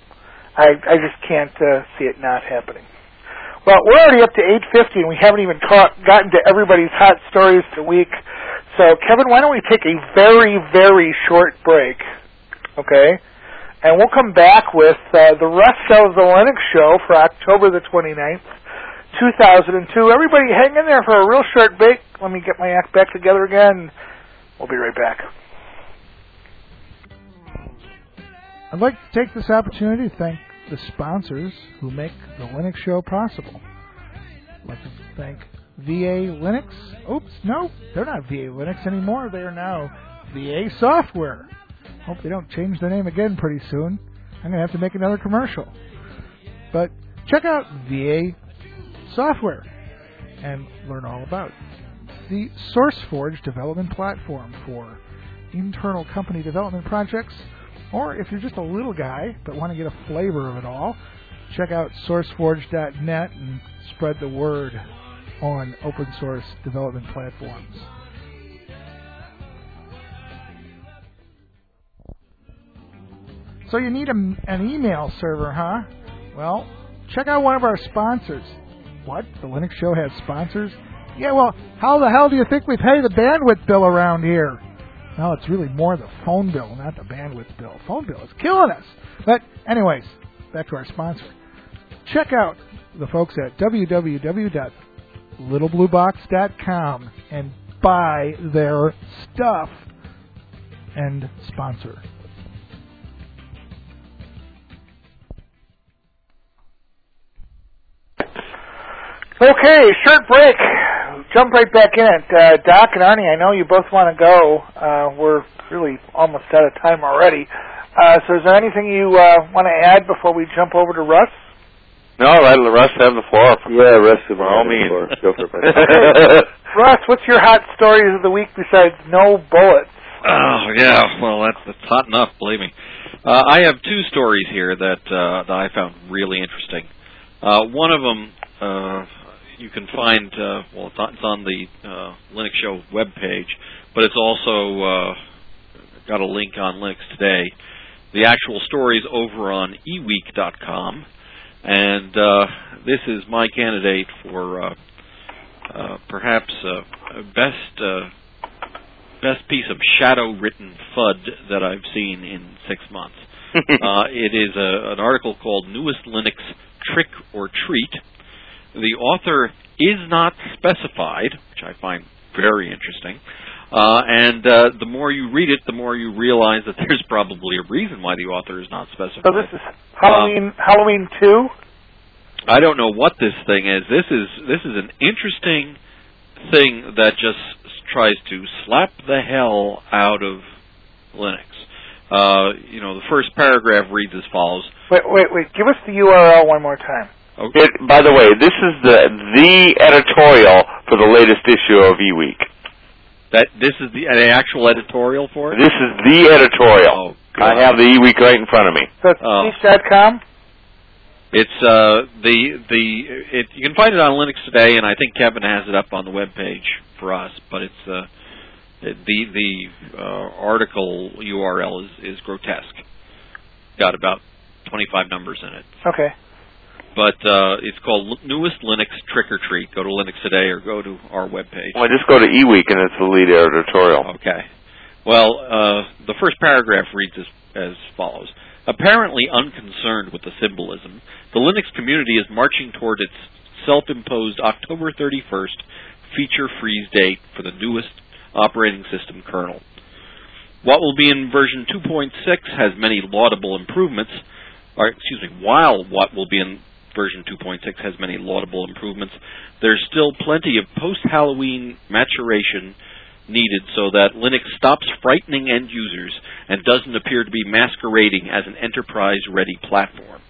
I just can't see it not happening. Well, we're already up to 8:50, and we haven't even gotten to everybody's hot stories of the week. So, Kevin, why don't we take a very, very short break, okay? And we'll come back with the rest of the Linux Show for October the 29th, 2002. Everybody hang in there for a real short break. Let me get my act back together again. We'll be right back. I'd like to take this opportunity to thank the sponsors who make the Linux Show possible. I'd like to thank VA Linux. Oops, no, they're not VA Linux anymore. They are now VA Software. Hope they don't change their name again pretty soon. I'm going to have to make another commercial. But check out VA Software and learn all about the SourceForge development platform for internal company development projects. Or if you're just a little guy but want to get a flavor of it all, check out SourceForge.net and spread the word on open source development platforms. So you need an email server, huh? Well, check out one of our sponsors. What? The Linux Show has sponsors? Yeah, well, how the hell do you think we pay the bandwidth bill around here? No, it's really more the phone bill, not the bandwidth bill. Phone bill is killing us. But anyways, back to our sponsor. Check out the folks at www.littlebluebox.com and buy their stuff and sponsor. Okay, short break. Jump right back in it. Doc and Arnie, I know you both want to go. We're really almost out of time already. So is there anything you want to add before we jump over to Russ? No, let Russ have the floor. Yeah, Russ have all means. Go for it. Okay. Russ, what's your hot stories of the week besides no bullets? Oh, yeah. Well, that's hot enough, believe me. I have two stories here that I found really interesting. One of them you can find, it's on the Linux Show webpage, but it's also got a link on Linux Today. The actual story is over on eweek.com, and this is my candidate for perhaps best piece of shadow-written FUD that I've seen in 6 months. It is an article called Newest Linux Trick or Treat. The author is not specified, which I find very interesting. And the more you read it, the more you realize that there's probably a reason why the author is not specified. So this is Halloween 2? I don't know what this thing is. This is an interesting thing that just tries to slap the hell out of Linux. The first paragraph reads as follows. Wait. Give us the URL one more time. Okay. By the way, this is the editorial for the latest issue of eWeek. This is the actual editorial for it? This is the editorial. Oh, I have the eWeek right in front of me. So it's speech.com? It's you can find it on Linux Today, and I think Kevin has it up on the webpage for us. But it's the article URL is grotesque. Got about 25 numbers in it. Okay. But it's called Newest Linux Trick or Treat. Go to Linux Today or go to our webpage. Well, just go to eWeek, and it's the lead editorial. Okay. Well, the first paragraph reads as follows. Apparently unconcerned with the symbolism, the Linux community is marching toward its self-imposed October 31st feature freeze date for the newest operating system kernel. What will be in version 2.6 has many laudable improvements, while what will be in version 2.6 has many laudable improvements, there's still plenty of post-Halloween maturation needed so that Linux stops frightening end users and doesn't appear to be masquerading as an enterprise-ready platform.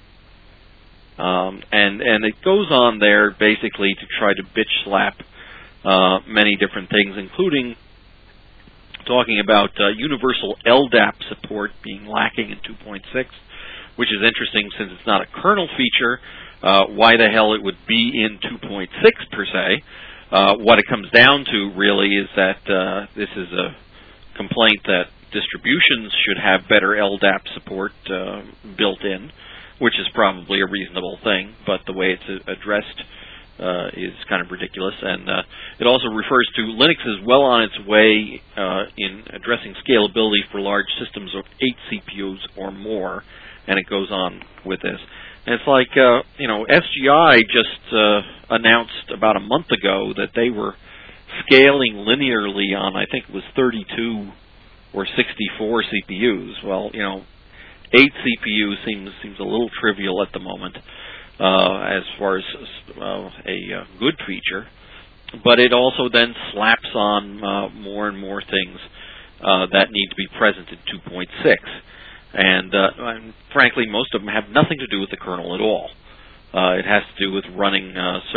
And it goes on there basically to try to bitch slap many different things, including talking about universal LDAP support being lacking in 2.6, which is interesting since it's not a kernel feature. Why the hell it would be in 2.6 per se? What it comes down to really is that this is a complaint that distributions should have better LDAP support built in. which is probably a reasonable thing, but the way it's addressed is kind of ridiculous. And it also refers to Linux is well on its way in addressing scalability for large systems of 8 CPUs or more, and it goes on with this. And it's like, SGI just announced about a month ago that they were scaling linearly on, I think it was 32 or 64 CPUs. Well, 8 CPUs seems a little trivial at the moment as far as a good feature, but it also then slaps on more and more things that need to be present in 2.6. And frankly, most of them have nothing to do with the kernel at all. It has to do with running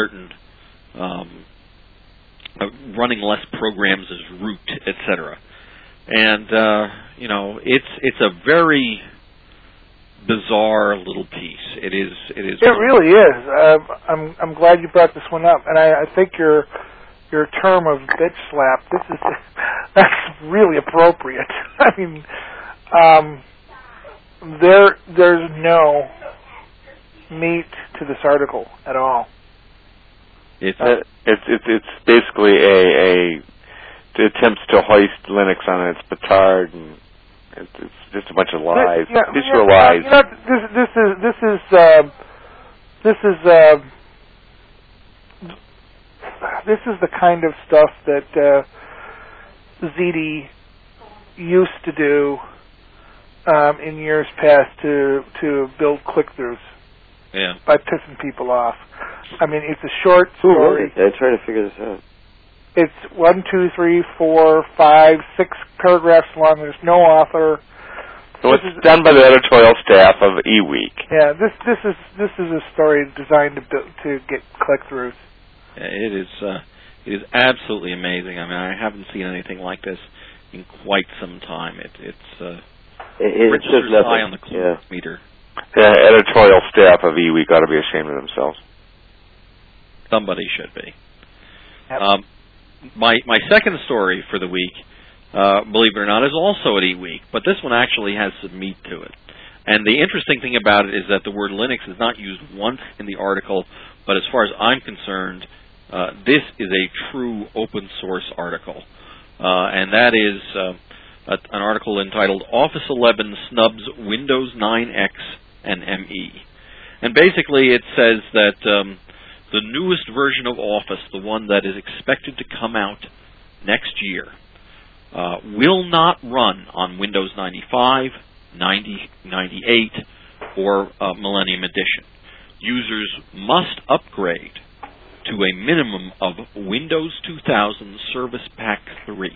running less programs as root, etc. And it's a very bizarre little piece. It is. It really is. I'm glad you brought this one up, and I think your term of bitch slap. That's really appropriate. I mean, there's no meat to this article at all. It's basically a attempts to hoist Linux on its petard, and it's just a bunch of lies. Lies. This is the kind of stuff that ZD used to do in years past to build click-throughs. Yeah. By pissing people off. I mean, it's a short story. I'm trying to figure this out. It's 1, 2, 3, 4, 5, 6 paragraphs long. There's no author. So it's done by the editorial staff of eWeek. Yeah, this is a story designed to get click-throughs. It is absolutely amazing. I mean, I haven't seen anything like this in quite some time. It's just nothing. High on the click meter. The editorial staff of eWeek ought to be ashamed of themselves. Somebody should be. Yep. My second story for the week, believe it or not, is also at eWeek, but this one actually has some meat to it. And the interesting thing about it is that the word Linux is not used once in the article, but as far as I'm concerned, this is a true open source article. And that is an article entitled Office 11 Snubs Windows 9X and ME. And basically it says that the newest version of Office, the one that is expected to come out next year, will not run on Windows 95, 90, 98, or Millennium Edition. Users must upgrade to a minimum of Windows 2000 Service Pack 3.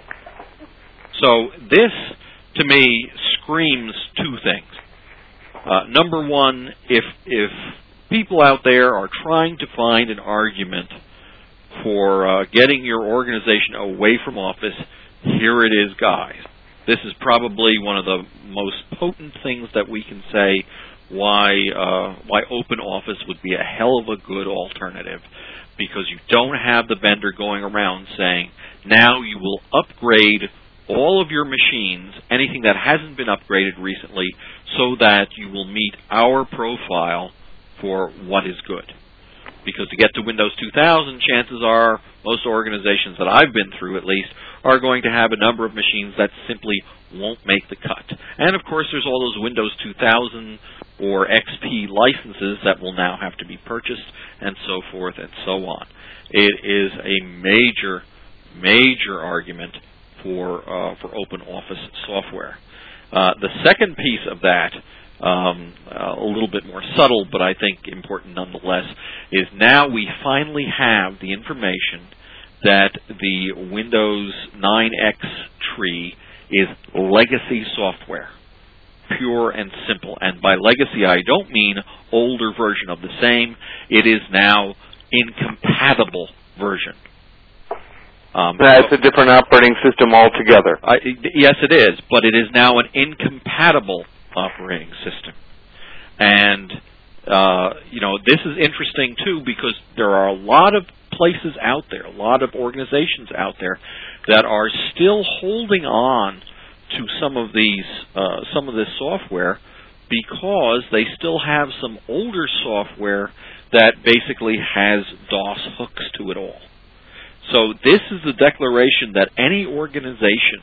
So this, to me, screams two things. Number one, if people out there are trying to find an argument for getting your organization away from Office, here it is, guys. This is probably one of the most potent things that we can say why OpenOffice would be a hell of a good alternative, because you don't have the vendor going around saying, now you will upgrade all of your machines, anything that hasn't been upgraded recently, so that you will meet our profile for what is good. Because to get to Windows 2000, chances are most organizations that I've been through, at least, are going to have a number of machines that simply won't make the cut. And of course, there's all those Windows 2000 or XP licenses that will now have to be purchased, and so forth and so on. It is a major, major argument for OpenOffice software. The second piece of that, a little bit more subtle, but I think important nonetheless, is now we finally have the information that the Windows 9X tree is legacy software, pure and simple. And by legacy, I don't mean older version of the same. It is now incompatible version. It's a different operating system altogether. Yes, it is, but it is now an incompatible operating system. And, this is interesting, too, because there are a lot of places out there, a lot of organizations out there that are still holding on to some of this software because they still have some older software that basically has DOS hooks to it all. So this is the declaration that any organization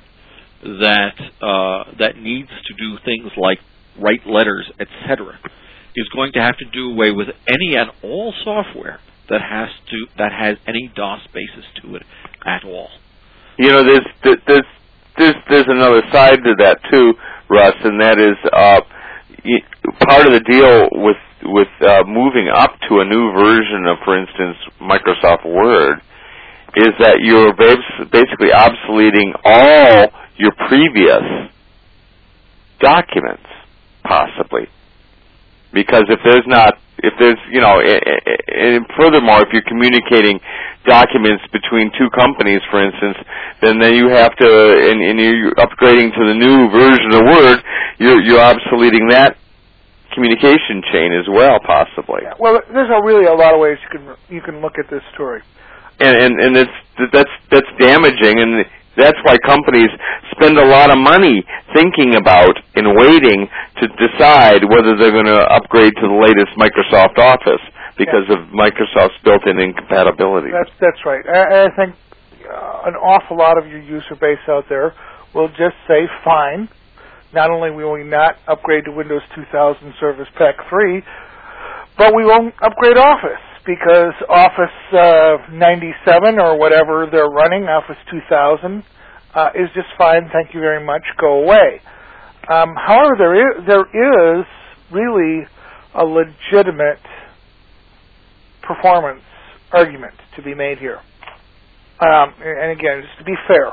that needs to do things like write letters, etc., is going to have to do away with any and all software that has any DOS basis to it at all. You know, there's another side to that too, Russ, and that is part of the deal with moving up to a new version of, for instance, Microsoft Word, is that you're basically obsoleting all your previous documents, possibly. Because if there's, you know, and furthermore, if you're communicating documents between two companies, for instance, then you have to, and you're upgrading to the new version of Word, you're obsoleting that communication chain as well, possibly. Yeah, well, there's really a lot of ways you can look at this story. And that's damaging, and that's why companies spend a lot of money thinking about and waiting to decide whether they're going to upgrade to the latest Microsoft Office because of Microsoft's built-in incompatibility. That's right. I think an awful lot of your user base out there will just say, fine, not only will we not upgrade to Windows 2000 Service Pack 3, but we won't upgrade Office, because Office 97 or whatever they're running, Office 2000, is just fine, thank you very much, go away. However, there is really a legitimate performance argument to be made here. And again, just to be fair,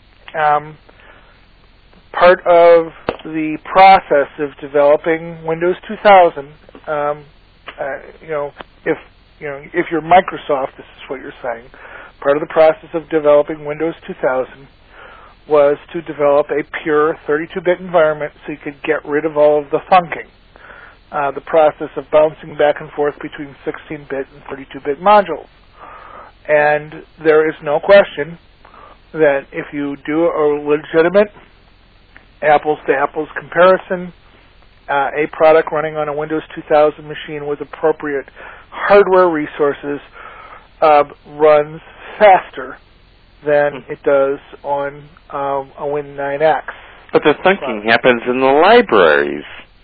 part of the process of developing Windows 2000, if you're Microsoft, this is what you're saying, part of the process of developing Windows 2000 was to develop a pure 32-bit environment so you could get rid of all of the funking. The process of bouncing back and forth between 16-bit and 32-bit modules. And there is no question that if you do a legitimate apples-to-apples comparison, a product running on a Windows 2000 machine with appropriate hardware resources runs faster than it does on a Win 9X. But the thinking happens in the libraries.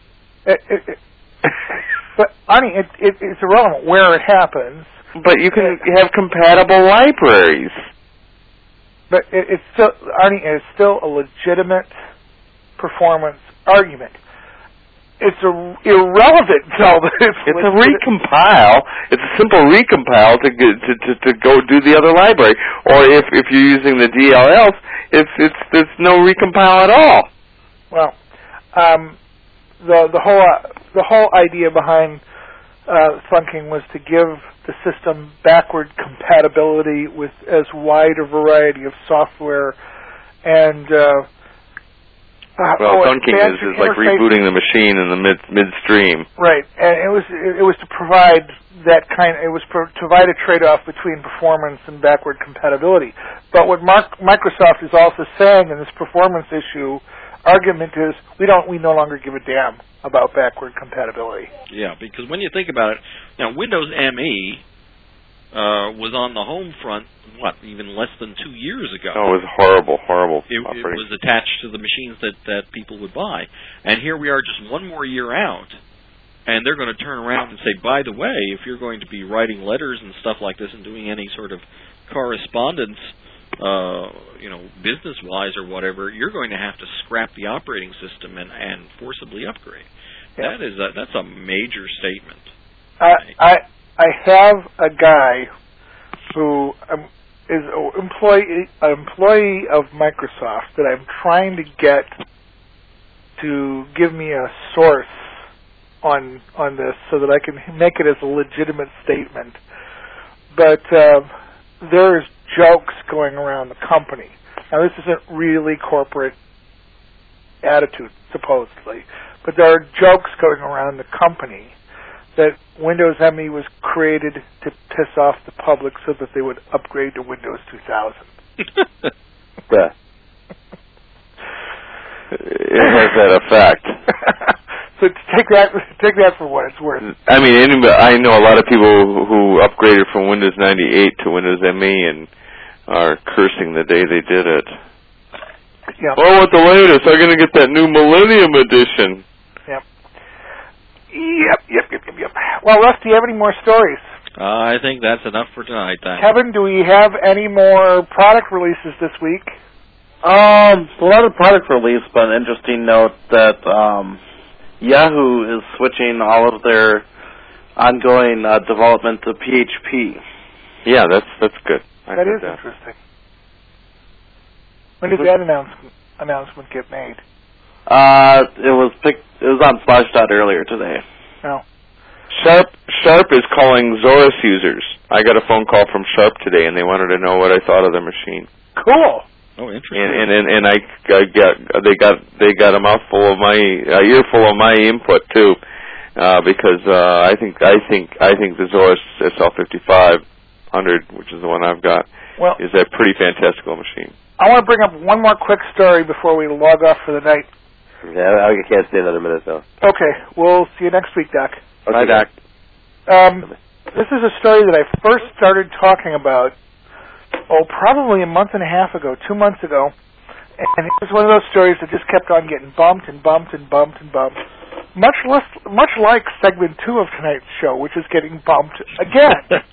But, Arnie, it's irrelevant where it happens. But you can have compatible libraries. But it's still, Arnie, it's still a legitimate performance argument. It's irrelevant until it's a recompile. It's a simple recompile to go do the other library. Or if you're using the DLLs, there's no recompile at all. Well, the whole idea behind funking was to give the system backward compatibility with as wide a variety of software and funking is like rebooting the machine in the midstream. Right, and it was to provide that kind. It was to provide a trade-off between performance and backward compatibility. But what Microsoft is also saying in this performance issue argument is we no longer give a damn about backward compatibility. Yeah, because when you think about it, now Windows ME was on the home front, even less than 2 years ago. Oh, it was horrible. It was attached to the machines that people would buy. And here we are just one more year out, and they're going to turn around and say, by the way, if you're going to be writing letters and stuff like this and doing any sort of correspondence, business-wise or whatever, you're going to have to scrap the operating system and forcibly upgrade. Yeah. That's a major statement. I have a guy who is an employee of Microsoft that I'm trying to get to give me a source on this so that I can make it as a legitimate statement. But there's jokes going around the company. Now, this isn't really corporate attitude, supposedly, but there are jokes going around the company that Windows ME was created to piss off the public so that they would upgrade to Windows 2000. Yeah. It has that effect. So take that for what it's worth. I mean, I know a lot of people who upgraded from Windows 98 to Windows ME and are cursing the day they did it. Yeah. Oh, what the latest? I'm going to get that new Millennium Edition. Yep. Well, Russ, do you have any more stories? I think that's enough for tonight. Kevin, do we have any more product releases this week? A lot of product release, but an interesting note that Yahoo is switching all of their ongoing development to PHP. Yeah, that's good. That is interesting. When did that announcement get made? It was on Slashdot earlier today. Oh. Sharp is calling Zorus users. I got a phone call from Sharp today, and they wanted to know what I thought of the machine. Cool. Oh, interesting. And they got a mouthful of a earful of my input too, because I think the Zorus SL5500, which is the one I've got, is a pretty fantastical machine. I want to bring up one more quick story before we log off for the night. Yeah, I can't stay another minute though. Okay, we'll see you next week, Doc. Okay. Bye, Doc. This is a story that I first started talking about, probably a month and a half ago, 2 months ago, and it was one of those stories that just kept on getting bumped and bumped and bumped and bumped, much like segment 2 of tonight's show, which is getting bumped again.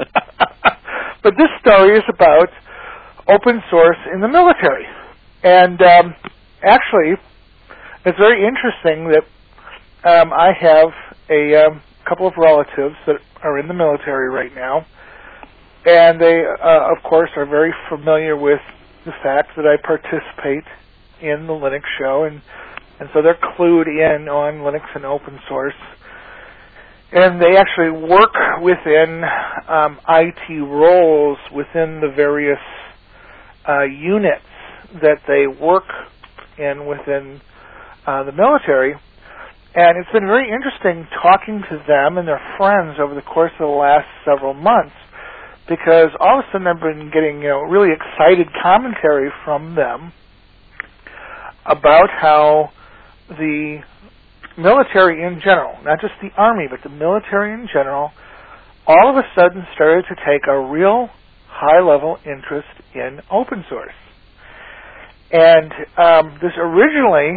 But this story is about open source in the military, and actually, it's very interesting that I have a couple of relatives that are in the military right now, and they, of course, are very familiar with the fact that I participate in the Linux show, and so they're clued in on Linux and open source. And they actually work within IT roles within the various units that they work in within the military. And it's been very interesting talking to them and their friends over the course of the last several months, because all of a sudden I've been getting really excited commentary from them about how the military in general, not just the Army, but the military in general, all of a sudden started to take a real high-level interest in open source. And this originally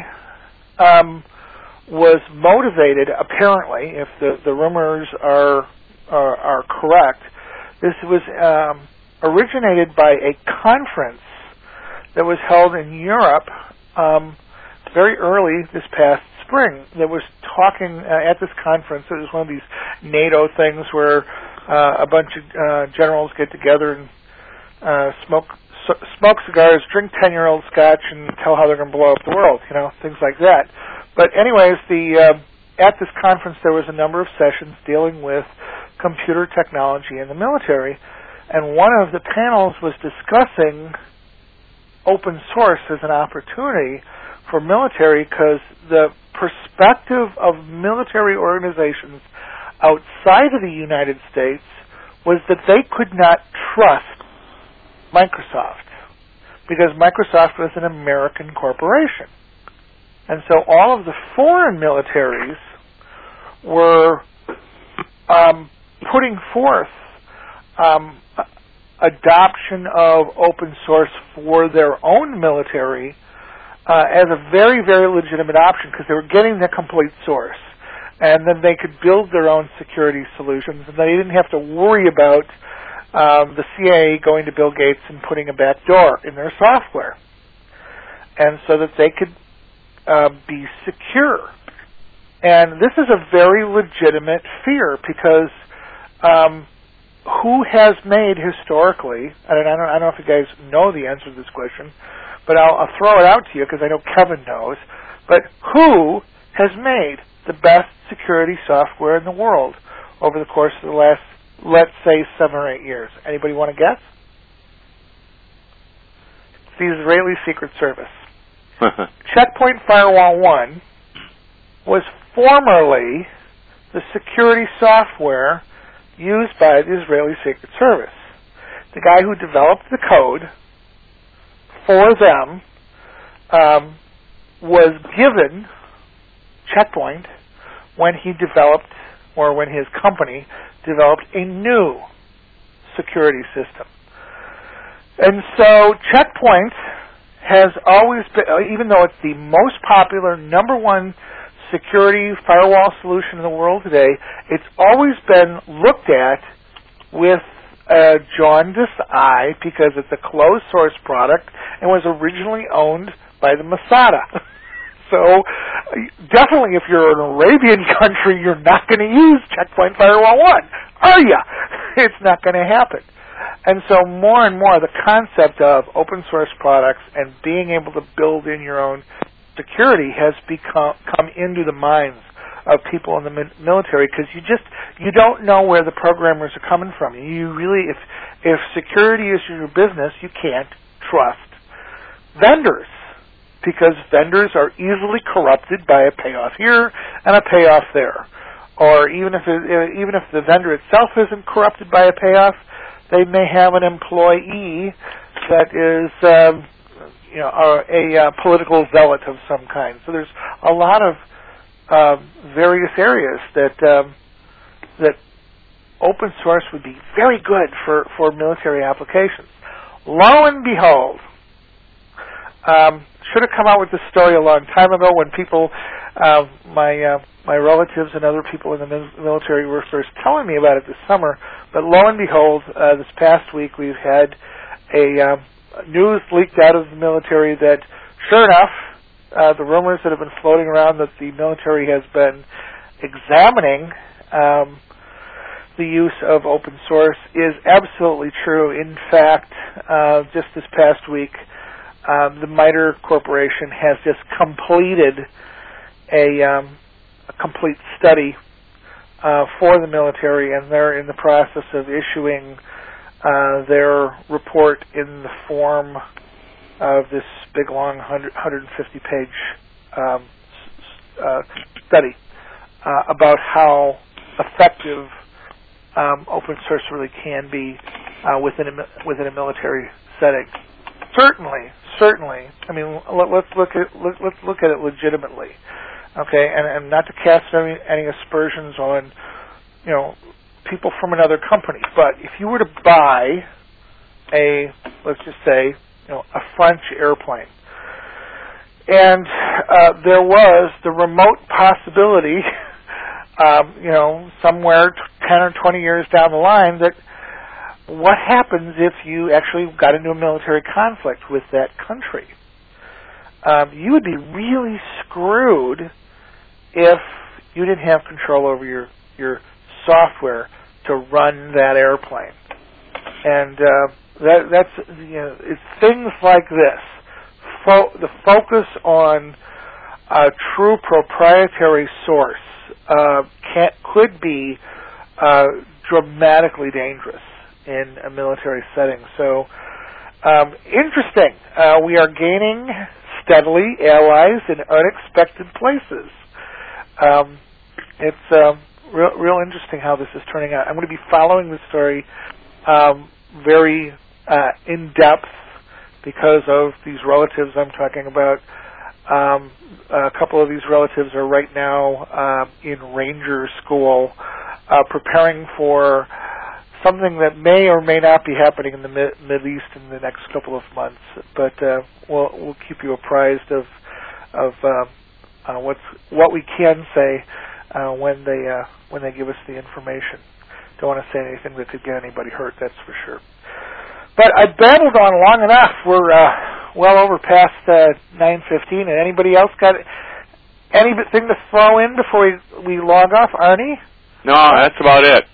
was motivated, apparently, if the rumors are correct, this was originated by a conference that was held in Europe very early this past spring. That was talking at this conference. It was one of these NATO things where a bunch of generals get together and smoke cigars, drink 10-year-old scotch, and tell how they're going to blow up the world, things like that. But anyways, at this conference there was a number of sessions dealing with computer technology in the military, and one of the panels was discussing open source as an opportunity for military, because the perspective of military organizations outside of the United States was that they could not trust Microsoft, because Microsoft was an American corporation. And so all of the foreign militaries were putting forth adoption of open source for their own military as a very, very legitimate option, because they were getting the complete source. And then they could build their own security solutions, and they didn't have to worry about the CIA going to Bill Gates and putting a back door in their software. And so that they could be secure. And this is a very legitimate fear, because who has made historically, and I don't know if you guys know the answer to this question, but I'll throw it out to you because I know Kevin knows, but who has made the best security software in the world over the course of the last, let's say, 7 or 8 years? Anybody want to guess? It's the Israeli Secret Service. Checkpoint Firewall 1 was formerly the security software used by the Israeli Secret Service. The guy who developed the code for them was given Checkpoint when he developed, or when his company developed, a new security system. And so Check Point has always been, even though it's the most popular number one security firewall solution in the world today, it's always been looked at with a jaundiced eye because it's a closed source product and was originally owned by the Mossad. So definitely if you're an Arabian country, you're not going to use Check Point Firewall 1, are you? It's not going to happen. And so more and more the concept of open source products and being able to build in your own security has come into the minds of people in the military, because you don't know where the programmers are coming from. You really, if security is your business, you can't trust vendors, because vendors are easily corrupted by a payoff here and a payoff there. Or even if the vendor itself isn't corrupted by a payoff, they may have an employee that is a political zealot of some kind. So there's a lot of various areas that open source would be very good for military applications. Lo and behold, should have come out with this story a long time ago when people, my relatives and other people in the military were first telling me about it this summer. But lo and behold, this past week we've had a news leaked out of the military that, sure enough, the rumors that have been floating around that the military has been examining the use of open source is absolutely true. In fact, just this past week, the MITRE Corporation has just completed a complete study for the military, and they're in the process of issuing their report in the form of this big, long 150-page study about how effective open source really can be within a military setting. Certainly. I mean, let's look at it legitimately, okay? And not to cast any aspersions on, people from another company, but if you were to buy let's just say, a French airplane, and there was the remote possibility, somewhere 10 or 20 years down the line, that what happens if you actually got into a military conflict with that country? You would be really screwed if you didn't have control over your software to run that airplane. And that's it's things like this. The focus on a true proprietary source could be dramatically dangerous in a military setting. So, interesting. We are gaining steadily allies in unexpected places. It's real interesting how this is turning out. I'm going to be following the story very in depth because of these relatives I'm talking about. A couple of these relatives are right now in Ranger School preparing for something that may or may not be happening in the Middle East in the next couple of months. But we'll keep you apprised of what we can say when they give us the information. Don't want to say anything that could get anybody hurt, that's for sure. But I babbled on long enough. We're well over past 9:15. And anybody else got anything to throw in before we log off, Arnie? No, that's about it.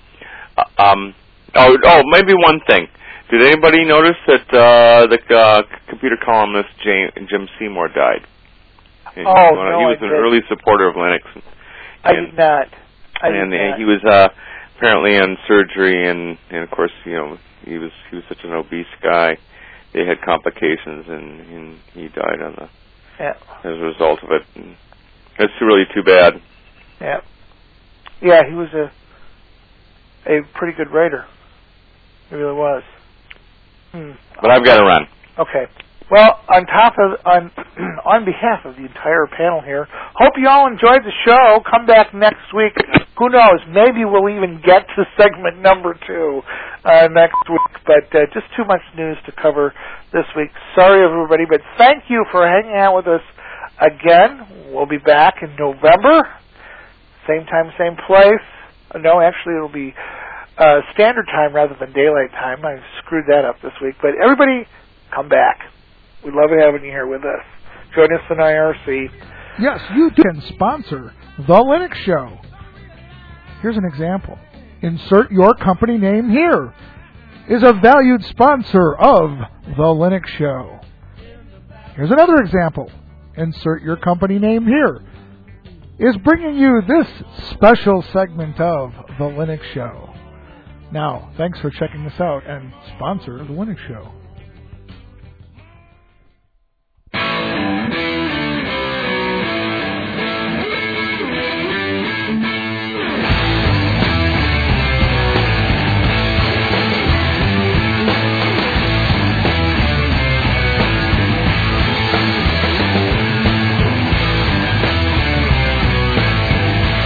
Maybe one thing. Did anybody notice that the computer columnist Jim Seymour died? He was an early supporter of Linux. I did not. He was apparently in surgery, and of course, he was such an obese guy. They had complications, and he died as a result of it. And it's really too bad. Yeah, he was a pretty good writer. He really was. But I've got to run. Okay. Well, on behalf of the entire panel here, hope you all enjoyed the show. Come back next week. Who knows? Maybe we'll even get to segment number 2 next week. But just too much news to cover this week. Sorry, everybody, but thank you for hanging out with us again. We'll be back in November. Same time, same place. No, actually, it'll be standard time rather than daylight time. I screwed that up this week. But everybody, come back. We love having you here with us. Join us in IRC. Yes, you can sponsor The Linux Show. Here's an example. Insert your company name here. Is a valued sponsor of The Linux Show. Here's another example. Insert your company name here. Is bringing you this special segment of The Linux Show. Now, thanks for checking us out and sponsor The Linux Show.